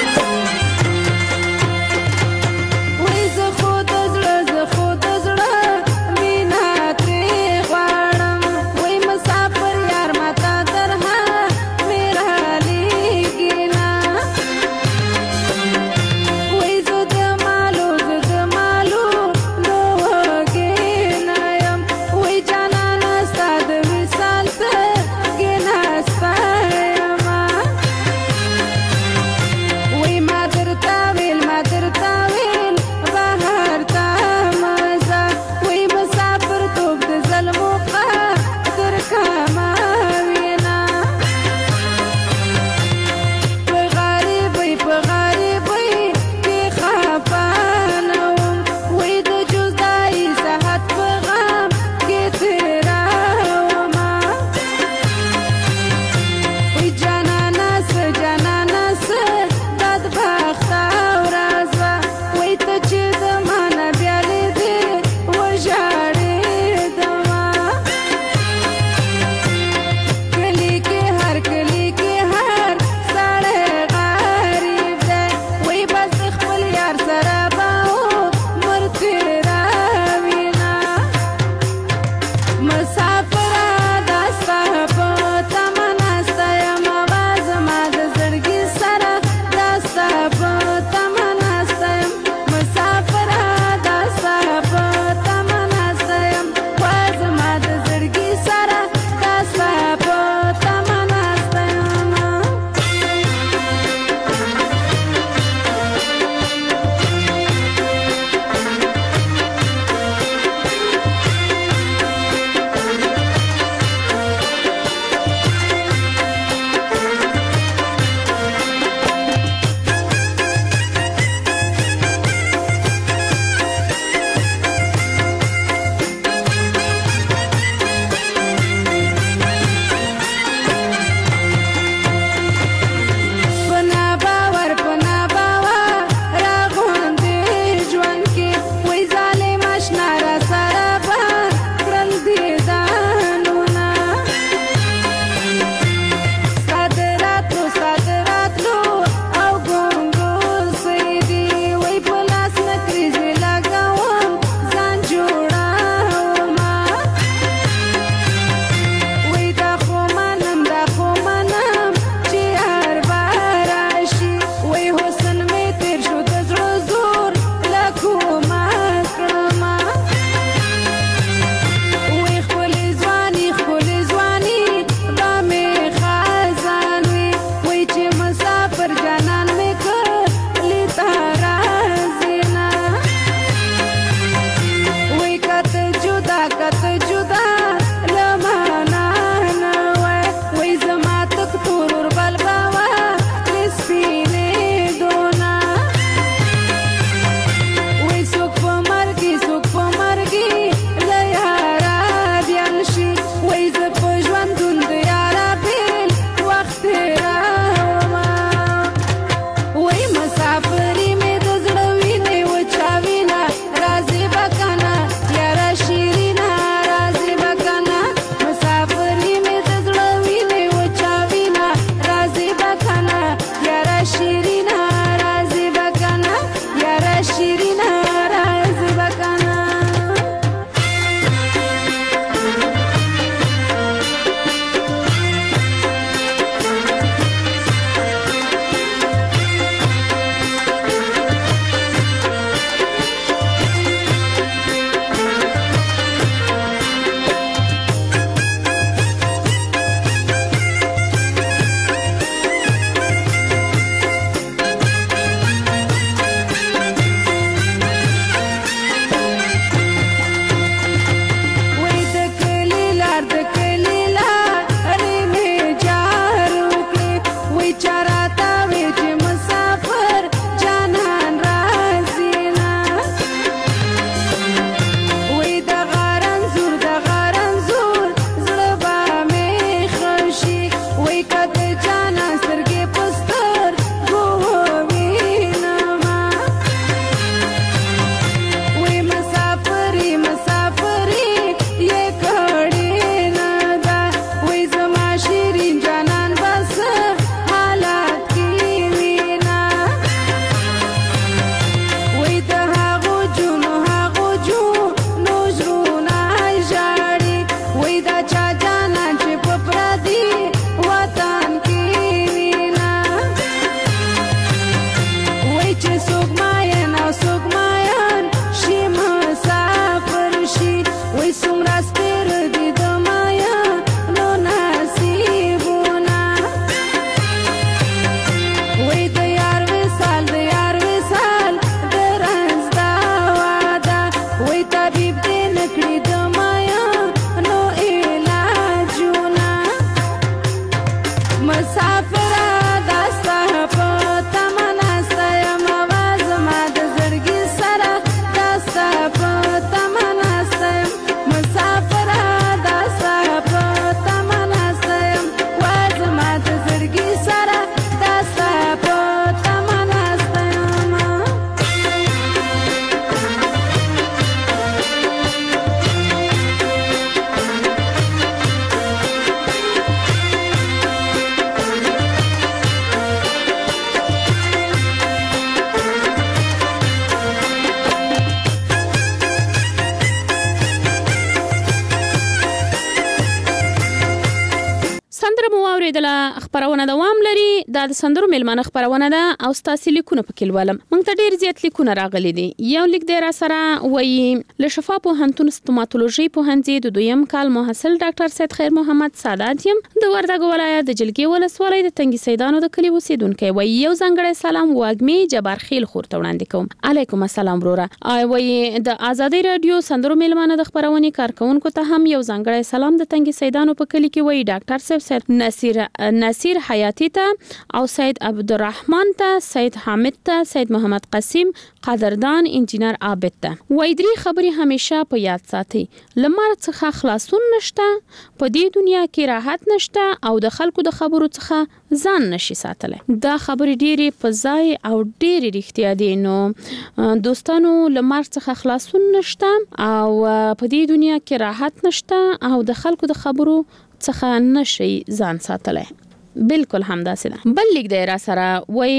وای زه خو د زړه مینا ترې غواړم، وای مسافر یار ماته درها مې رالیږي نه، وای زه د مالو نو وږې نه یم، وای جانانه ستا د وصال ته ګناسته یمه، وای ما درته
اوریدله خبرونه دوام لري د سندرو میلمانه خبرونه ده او ستاسو لیکونه پکې ولم موږ ته ډیر زیات لیکونه راغلي دي یو لیک دی را سره وایي له شفا پوهنتون ستوماتولوژي پوهنځي د دویم کال محصل ډاکټر سید خیر محمد سادات یم د وردګو ولایت د جلګي ولسوالۍ د تنګي سیدانو د کلی اوسیدونکو وایي یو ځانګړی سلام واګمي جبار خیل خور ته وړاندې کوم علیکم السلام وروره وایي د آزادۍ رادیو سندرو میلمانه د خبرونې کارکونکو ته هم یو ځانګړی سلام د تنګي سیدانو په کلی کې وایي ډاکټر صاحب سید نصیر حیاتی ته او سید عبدالرحمن ته سید حامد ته سید محمد قسیم قدردان انجینر عابد ته وایي درې خبرې همیشه په یاد ساتي لمر څخه خلاصون نشته په دې دنیا کې راحت نشته او د خلکو د خبرو څخه ځان نشي ساتلی دا خبرې ډېرې په ځای او ډېرې رښتیا دي نو دوستانو لمر څخه خلاصون نشته او په دې دنیا کې راحت نشته او د خلکو د خبرو څخه نشي ځان ساتلی بالکل همداسې ده بل لیک دی را سره وایي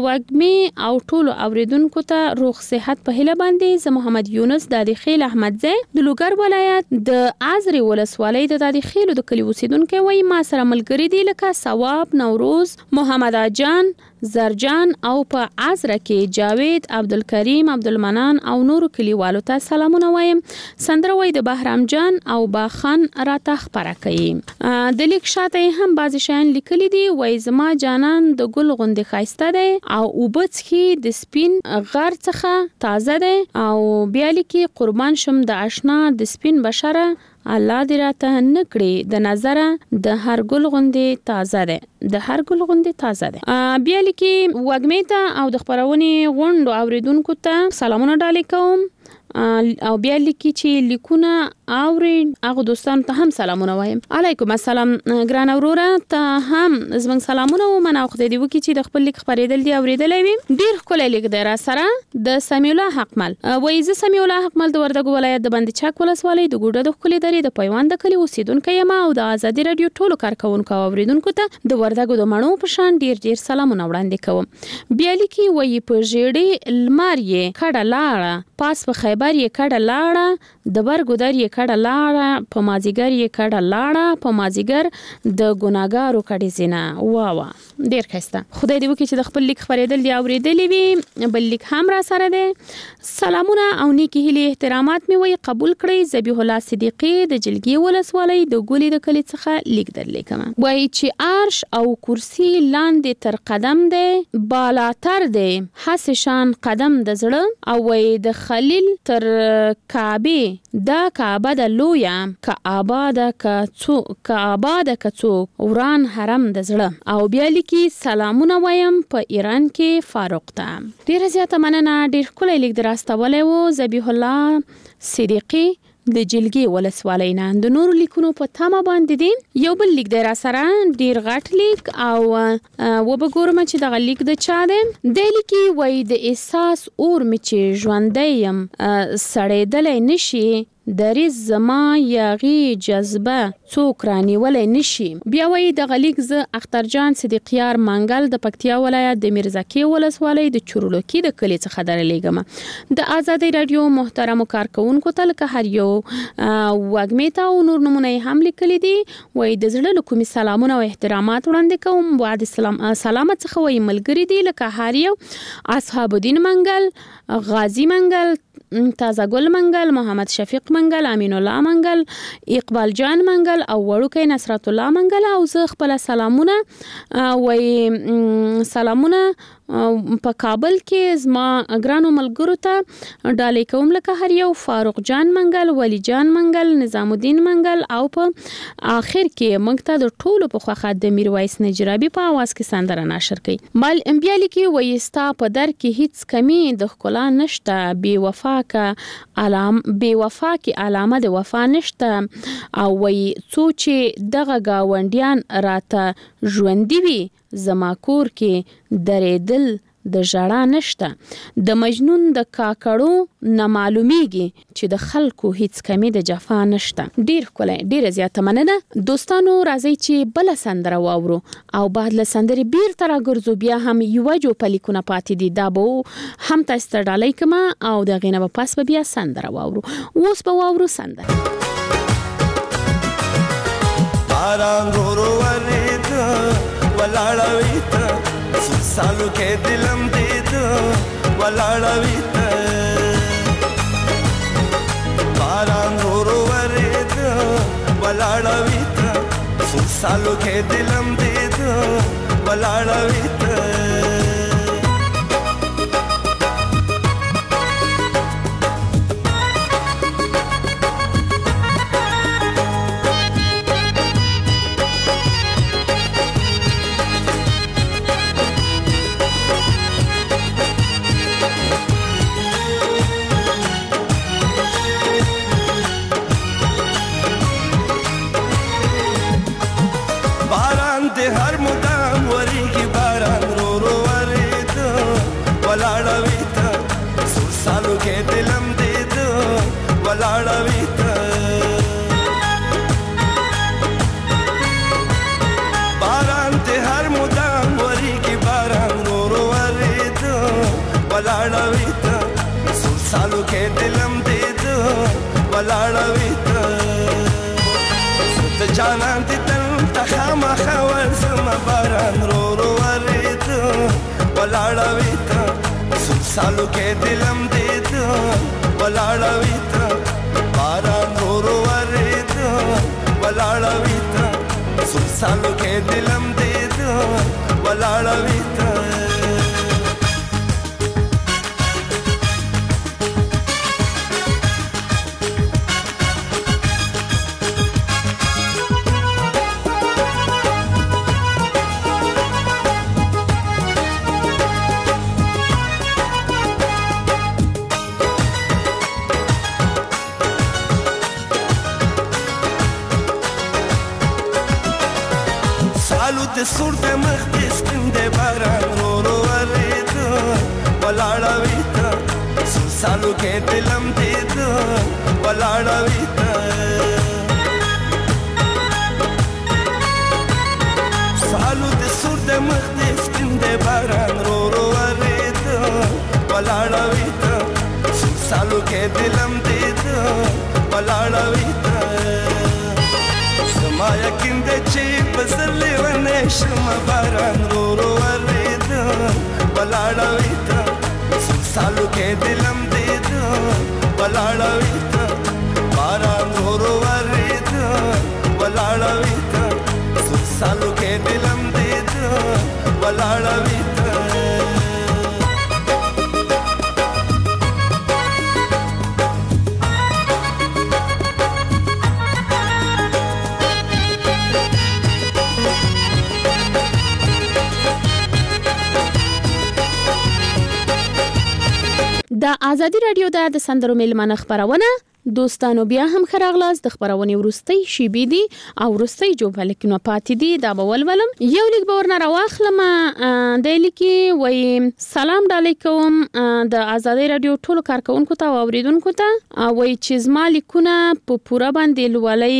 وګمي او ټولو اوریدونکو ته روغ صحت په هیله باندې زه محمد یونس دادی خیل احمدزی د لوګر ولایت د ازرې ولسوالۍ د دادی خیلو د کلی اوسیدونکو وایي ما سره ملګري دي لکه ثواب نوروز محمد جان زرجان او په ازره کې جاوید عبدالکریم عبدالمنان او نورو کلیوالو ته سلامونه وایم سندره وای د بهرام جان او باخان راته خبره کوي د لیک شاته هم بعضی شیان لیکلي دي وای زما جانان د ګل غوندې خایسته دی او وبڅخي د سپین غر څخه تازه دی او بیا لیکي قربان شم د آشنا د سپین بشره الله دې راته نکړي د نظر د هر ګل غوندې تازه ده د هر ګل غوندې تازه ده بیا لیکي وګمې ته او د خبرونې غونډو اوریدونکو ته سلامونه ډالې کوم او بیا لیکي چې لیکونه اوري هغه دوستانو ته هم سلامونه وایم علیکم السلام ګران اوروره ته هم زموږ سلامونه ومنه او خدای دې وکړي چې د خپل لیک خبرېدل دی اوریدلی وي ډیر ښکلی لیک دی را سره د سمیع الله حقمل وایي زه سمیع الله حقمل د وردګو ولایت د بند چاک ولسوالۍ د ګوډه د ښکلې درې د پیوند د کلي اوسیدونکی یم او د ازادي راډیو ټولو کارکوونکو او اوریدونکو ته د وردګو د مڼو په شان ډیر سلامونه وړاندې کوم بیا لیکي وایي په ژیړې لمر یې کډه لاړه پاس په خیبر یې کډه لاړه د برګودر یې کډه لاړه په مازیګر یې کډه لاړه په مازیګر د ګناګارو کډې زینه واه ډیر ښایسته خدای دې وکړي چې د خپل لیک خبرېدل دی اوریدلی وي بل لیک هم را سره دی سلامونه او نیکی هیلې احترامات مې وایي قبول کړئ ذبیح الله صدیقي د جلګي ولسوالۍ د ګولې د کلي څخه لیک درلیکم وایي چې عرش او کرسي لاندې تر قدم دی بالاتر دی هسې شان قدم د زړه او وایي د خلیل تر کعبه دا کعبه د لویا که آباده که څوک وران حرم د زړه او بیا لیکي سلامونه وایم په ایران کې فاروق ته ډیره زیاته مننه ډیر ښکلی لیک در استولی و ذبیح الله صدیقي د جلګي ولسوالۍ نه د نورو لیکونو په تمه باندې دي یو بل لیک دی را سره ډیر غټ لیک او وبګورم چې دغه لیک د چا دی د لیکي وای د احساس اور می چې ژوندی یم سړېدلی نشي دریز زما یاغي جذبه څوک رانیولی نشي بیا وایي دغه لیک زه اخترجان صدیقیار منګل د پکتیا ولایت د میرزکې ولسوالۍ د چورلوکي د کلي څخه درلیږم د ازادۍ راډیو محترمو کارکوونکو ته لکه هر یو وګمې ته او نور نمونه یې هم لیکلي دي وایي د زړه له کومې سلامونه او احترامات وړاندې کوم بعد سلامت څخه وایي ملګري دي لکه هر یو اصحاب الدین منګل غازی منګل تازه ګل منګل محمد شفیق منګل امین الله منګل اقبال جان منګل او وړوکی نصرت الله منګل او زه خپل سلامونه په کابل کې زما ګرانو ملګرو ته ډالې کوم لکه هر یو فاروق جان منګل ولی جان منګل نظام الدین منګل او په آخر کې موږ ته د ټولو په خوښه د میرویس نجرابي په आवाज کې سندره نشر کړي بیا لیکي وایي ستا په در کې هیڅ کمی د ښکلا نشته بې وفا کې علامه د وفا نشته او وایي څو چې دغه ګاونډیان راته ژوندي وي زما کور کې درېدل د ژړا نشته د مجنون د کاکړو نه معلومیږي چې د خلکو هیڅ کمی د جفا نشته ډیر ښکلی ډیره زیاته مننه دوستانو راځئ چې بله سندره واورو او بعد له سندرې بیرته راګرځو بیا هم یوه جوپه لیکونه پاتې دي دا به هم تاسو ته ډالۍ کړمه او د هغې نه به پس به بیا سندره واورو اوس به واورو سندره
باران ورو ورېده ولاړوي ته څو سالو کې دلم دې ته ولاړوي ته باران ورو ورېده ولاړوي ته څو سالو کې دلم دې ته ولاړوي ته هر مدام وریږي باران رو رو ورېده ولاړوي ته څو سالو کې دلم دې ده ولاړوي ته باران دې هر مدام وریږي باران رو رو ورېده ولاړوي ته څو سالو کې دلم دې ده ولاړوي ته ته جانان دې خامخا ورځم باران رو رو ورېده ولاړوي ته څو سالو کې دلم دې ده ولاړوي ته باران رو رو ورېده ولاړوي ته څو سالو کې دلم دې ده ولاړوي ته د سور د مخ د سپین د باران رو رو ورېده ولاړوي ته څو سالو کې دلم دې ده ولاړوي ته سالو د سور د مخ د سپین د باران رو رو ورېده ولاړوي ته څو سالو کې دلم دې ده ولاړوي ته زما یقین دی چې په زر لیونی شم باران رو رو ورېده ولاړوي ته څو سالو کې دلم دې ده ولاړوي ته باران رو رو ورېده ولاړوي ته څو سالو کې دلم دې ده ولاړوي ته
د ازادي رادیو د سندرو میلمانه خبرونه دوستانو بیا هم خراغلاس د خبرونې ورستۍ شیبې دي او ورستۍ جوړلکونه پاتې دي دا بولولم یو لیک باورنه راواخلم د لیکي وای سلام علیکم د ازادي رادیو ټولو کارکونکو ته او اوریدونکو ته وای چې زما لیکونه په پوره باندې لولای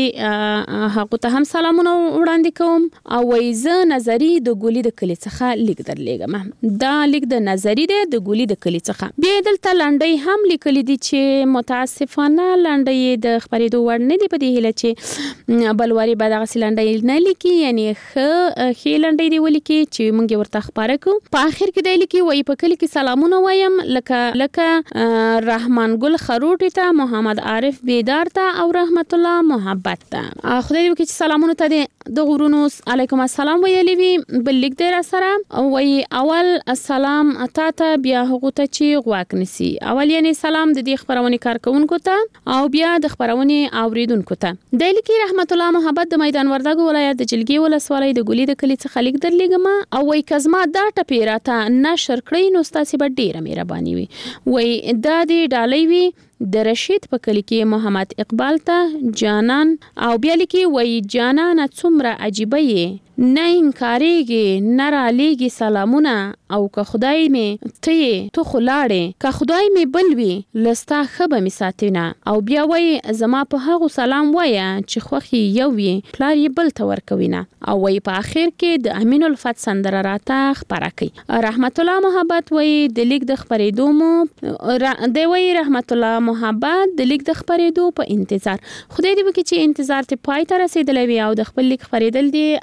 حق ته هم سلامونه وړاندې کوم او وای زه نظری د ګولې د کلی څخه لیک درلېږم دا لیک د نظری د ګولې د کلی څخه بیا دلته لنډۍ هم لیکلې دي چې متاسفانه لنډۍ د خبرېدو وړ نه دی په دې هیله چې بلواري به دغسې لنډۍ نه لیکي یعنی ښې لنډۍ دی ولیکي چې موږ ورته خپاره کړو په آخر کې دی لیکي وایي په کلي کې سلامونه وایم لکه رحمان ګل خروټي ته محمد عارف بیدار ته او رحمت الله محبت ته خدای دې وکړي چې سلامونه ته د غرونو علیکم السلام ویلي وي بل لیک دی را سره وایي اول السلام تا ته بیا هغو ته چې غواک نیسي اول یعنی سلام د دې خپرونې کارکونکو ته او بیا د خبرونې اوریدونکو ته د لیکي رحمت الله محبت د میدان وردګو ولایت د جلګي ولسوالۍ د ګولې د کلی څخه لیک درلېږم او وای کزما دا ټپې راته نشر کړئ نو ستاسې به ډېره مهرباني وي وای دا دې ډالۍ وي د رشید په کلی کې محمد اقبال ته جانان او بیا لیکي وای جانان څومره عجیبه یې نه انکارېږي نه رالیږي سلامونه او که خدای مې ته تو خو لاړې که خدای مې بل وي لستا ښه به مې ساتینه او بیا وای زما په هغو سلام وایه چې خوښې یو وي پلار یې بل ته ورکوینه او وای په آخر کې د امین الفت سندره راته خپره کوي رحمت الله محبت وای د لیک د خپرېدو مو دی وای رحمت الله محبت د لیک د خپرېدو په انتظار خدای دې وکړي چې انتظار ته پای ته رسېدلی وي او د خپل لیک خپرېدل دې اورېدلی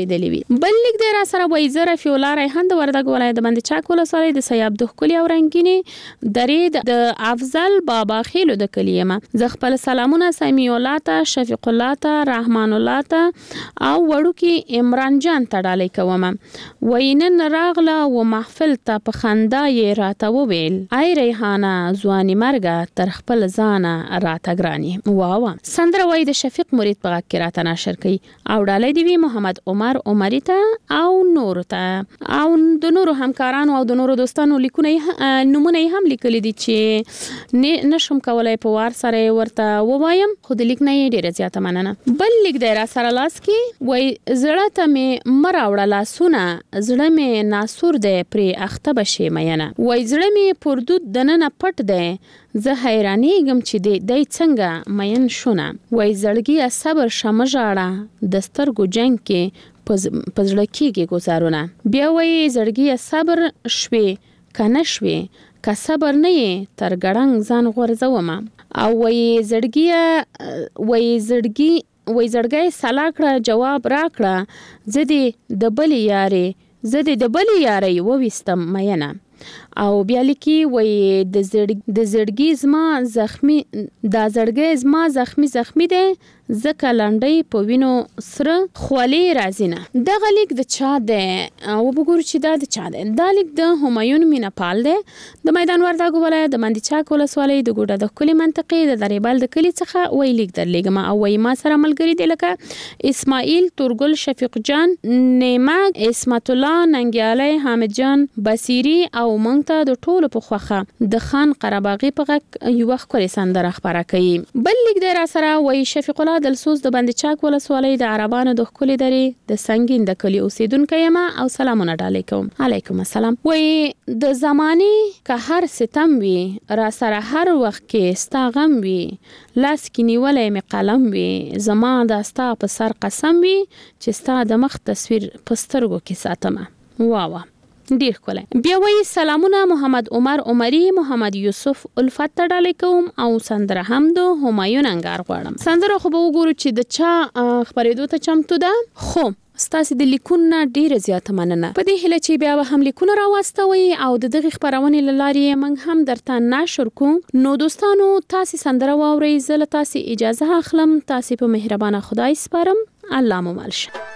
غځېدلې وي. بل لیک دی را سره وایي زه رفیع الله ریحان د وردګ ولایت د بند چاک ولسوالۍ د سیاب د ښکلي او رنګینې درې د افضل بابا خیلو د کلي یم. زه خپل سلامونه سمیع الله ته، شفیق الله ته، رحمان الله ته او وړوکي عمران جان ته ډالۍ کوم. وایي نن راغله و محفل ته په خندا یې راته وویل ای ریحانه ځواني مرګه تر خپل ځانه راته ګرانې. واوا سندره وایي د شفیق مرید په غږ کې راته نشر کوي او ډالۍ دی وي محمد عمر عمري ته او نور ته او د نورو همکارانو او د نورو دوستانو نمونه هم لیکلي دي چې نشم کولای په وار سره ورته ووایم، خو د لیک نه یې ډیره زیاته مننه. بل لیک دی را سره لاس کې وایي زړه ته مې مه راوړه لاسونه، زړه مې ناسور دی پرې اخته به شي مینه. وایي زړه مې پردود دننه پټ دی، زه حیرانېږم چې دی څنګه مین شونه. وایي زړګي صبر شمه ژاړه د سترګو جنګ کې په زړه کېږي ګزارونه. بیا وایي زړګي صبر شوې که نه شوې، که صبر نه یې تر ګړنګ ځان غورځومه. او وایي زړګی سلا کړه جواب را کړه زه دې د بلې یارۍ وویستم مینه. او بیا لیکي وایي د زړګي زما زخمی دی ځکه لنډۍ په وینو سره خولې راځي نه. دغه لیک د چا دی او وګورو چې دا د چا دی. دا لیک د همایون مینهپال دی د میدان وردګو ولایت د بند چاک ولسوالۍ د ګوډه د ښکلي منطقې د دریبال د کلي څخه وایي لیک درلیږم. او وایي ما سره ملګري دي لکه اسماعیل تورګل، شفیق جان، نیمک، اسمت الله ننګیالی، حامد جان بصیري او موږ ته د ټولو په خوښه د خان قرهباغي په غږ یوه ښکلې سندره خپره کوي. بل لیک دی را سره وایي شفیق الله دلسوز د بند چاک ولسوالۍ د عربانو د ښکلې درې د سنگین د کلي اوسیدونکی یم او سلامونه ډالۍ کوم. علیکم السلام. وایي د زمانې که هر ستم وي را سره هر وخت کې ستا غم وي، لاس کې نیولی مې قلم وي، زما دا ستا په سر قسم وي چې ستا د مخ تصویر په سترګو کې ساتمه. واوا ډیر ښکلی. بیا وایي سلامونه محمد عمر عمري، محمد یوسف الفت ته ډالۍ کوم او سندره هم د همایون انګار غواړم. سندره خو به وګورو چې د چا خپرېدو ته چمتو ده. خو ستاسې د لیکونو نه ډیره زیاته مننه. په دې هیله چې بیا به هم لیکونه راواستوئ او د دغې خپرونې له لارې موږ هم درته نشر کوو. نو دوستانو تاسې سندره واورئ، زه له تاسې اجازه اخلم. تاسې په مهربانه خدای سپارم. الله مو مل شه.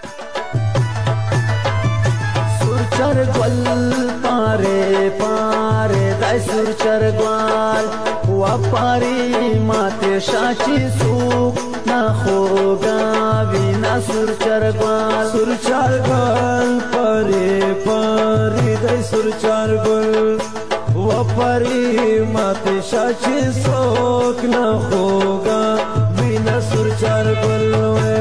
چرګل پاره پاره دای سور چرګوال و پاری ماته شاچی سوق نا خوگا وینا سور چرګوال پاره پاره دای سور چرګل و پاری ماته شاچی سوق نا خوگا وینا سور چرګل.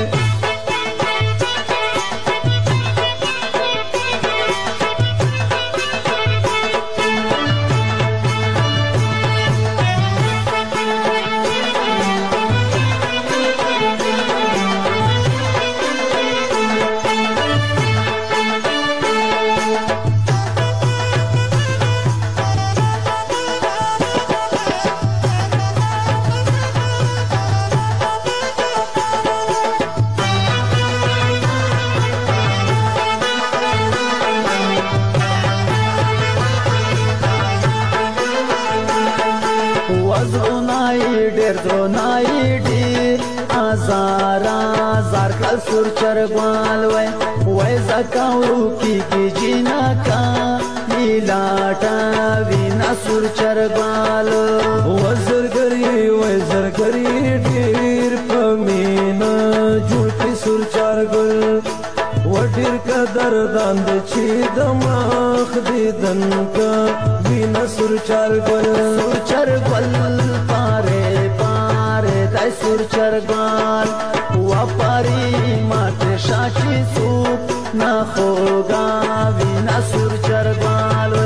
سور چرګوال وای زکاو کی جینا کا میلاټا وینا سور چرګوال وزرګری ډیر پمینا جوړ کی سور چرګل وډیر قدر داند چې دماغ دې دن کا وینا سور چرګل پاره پاره دای سور چرګوال وپاری ماته شاچی سوپ نا خوگا وینا سور چرګوال.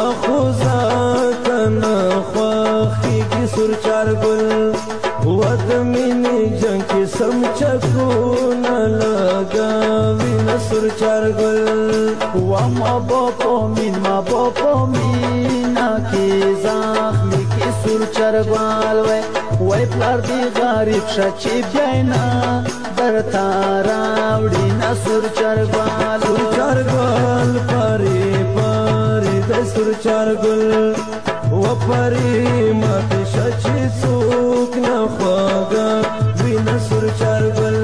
خوزا کنه خوخیږي سور چارګل ود مینې جنګ کې سم چکونه لګوي نه سور چارګل
ما بابا مینا کې زخمی کې سور چرګوال وای پلار دی غریب شچې بیانا درتا راوړي نه سور چرګوال
پری د سور چارګل و پری مات شچې څوک نه خوګه وینه سور چارګل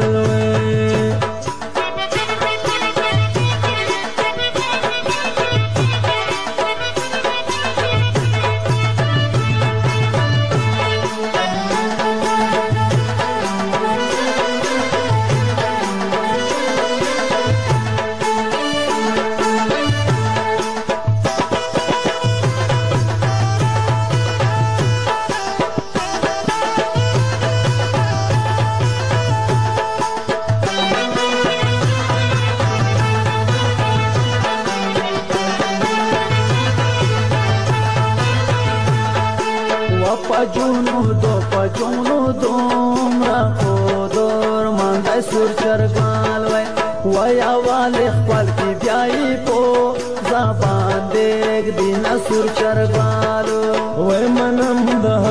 پجونو دومره خودور ماندای سور چرګال وای اواله خپل کې بیاي په زبان دې دین سور چرګال
وای منم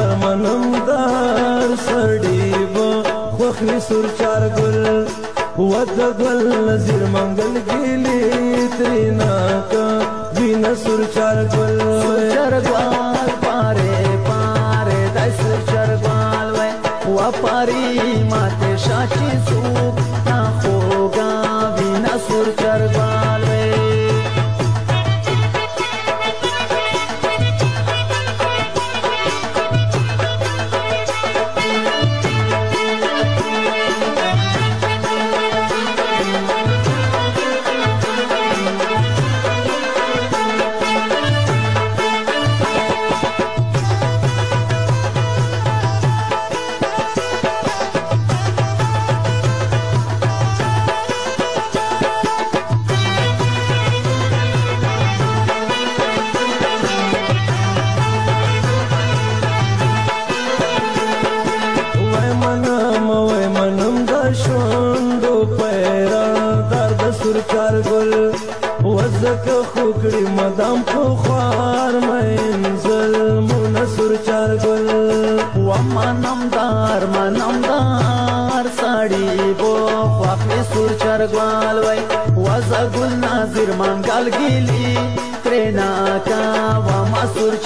دهر سړی وو خوخي سور چرګل ود ګل نظر منګل ګلی ترینا کا دین سور چرګل
پاره دای سور چرګال و پاری ماته شاچی سوق نا خوګا وینا سور چرګال
خوکړی مدام په خوار منزل منصور چارګل
و منم دار ساړي بو خپل سور چرګوال وای و زګل ناظر منګل ګلی ترنا کا و ما سور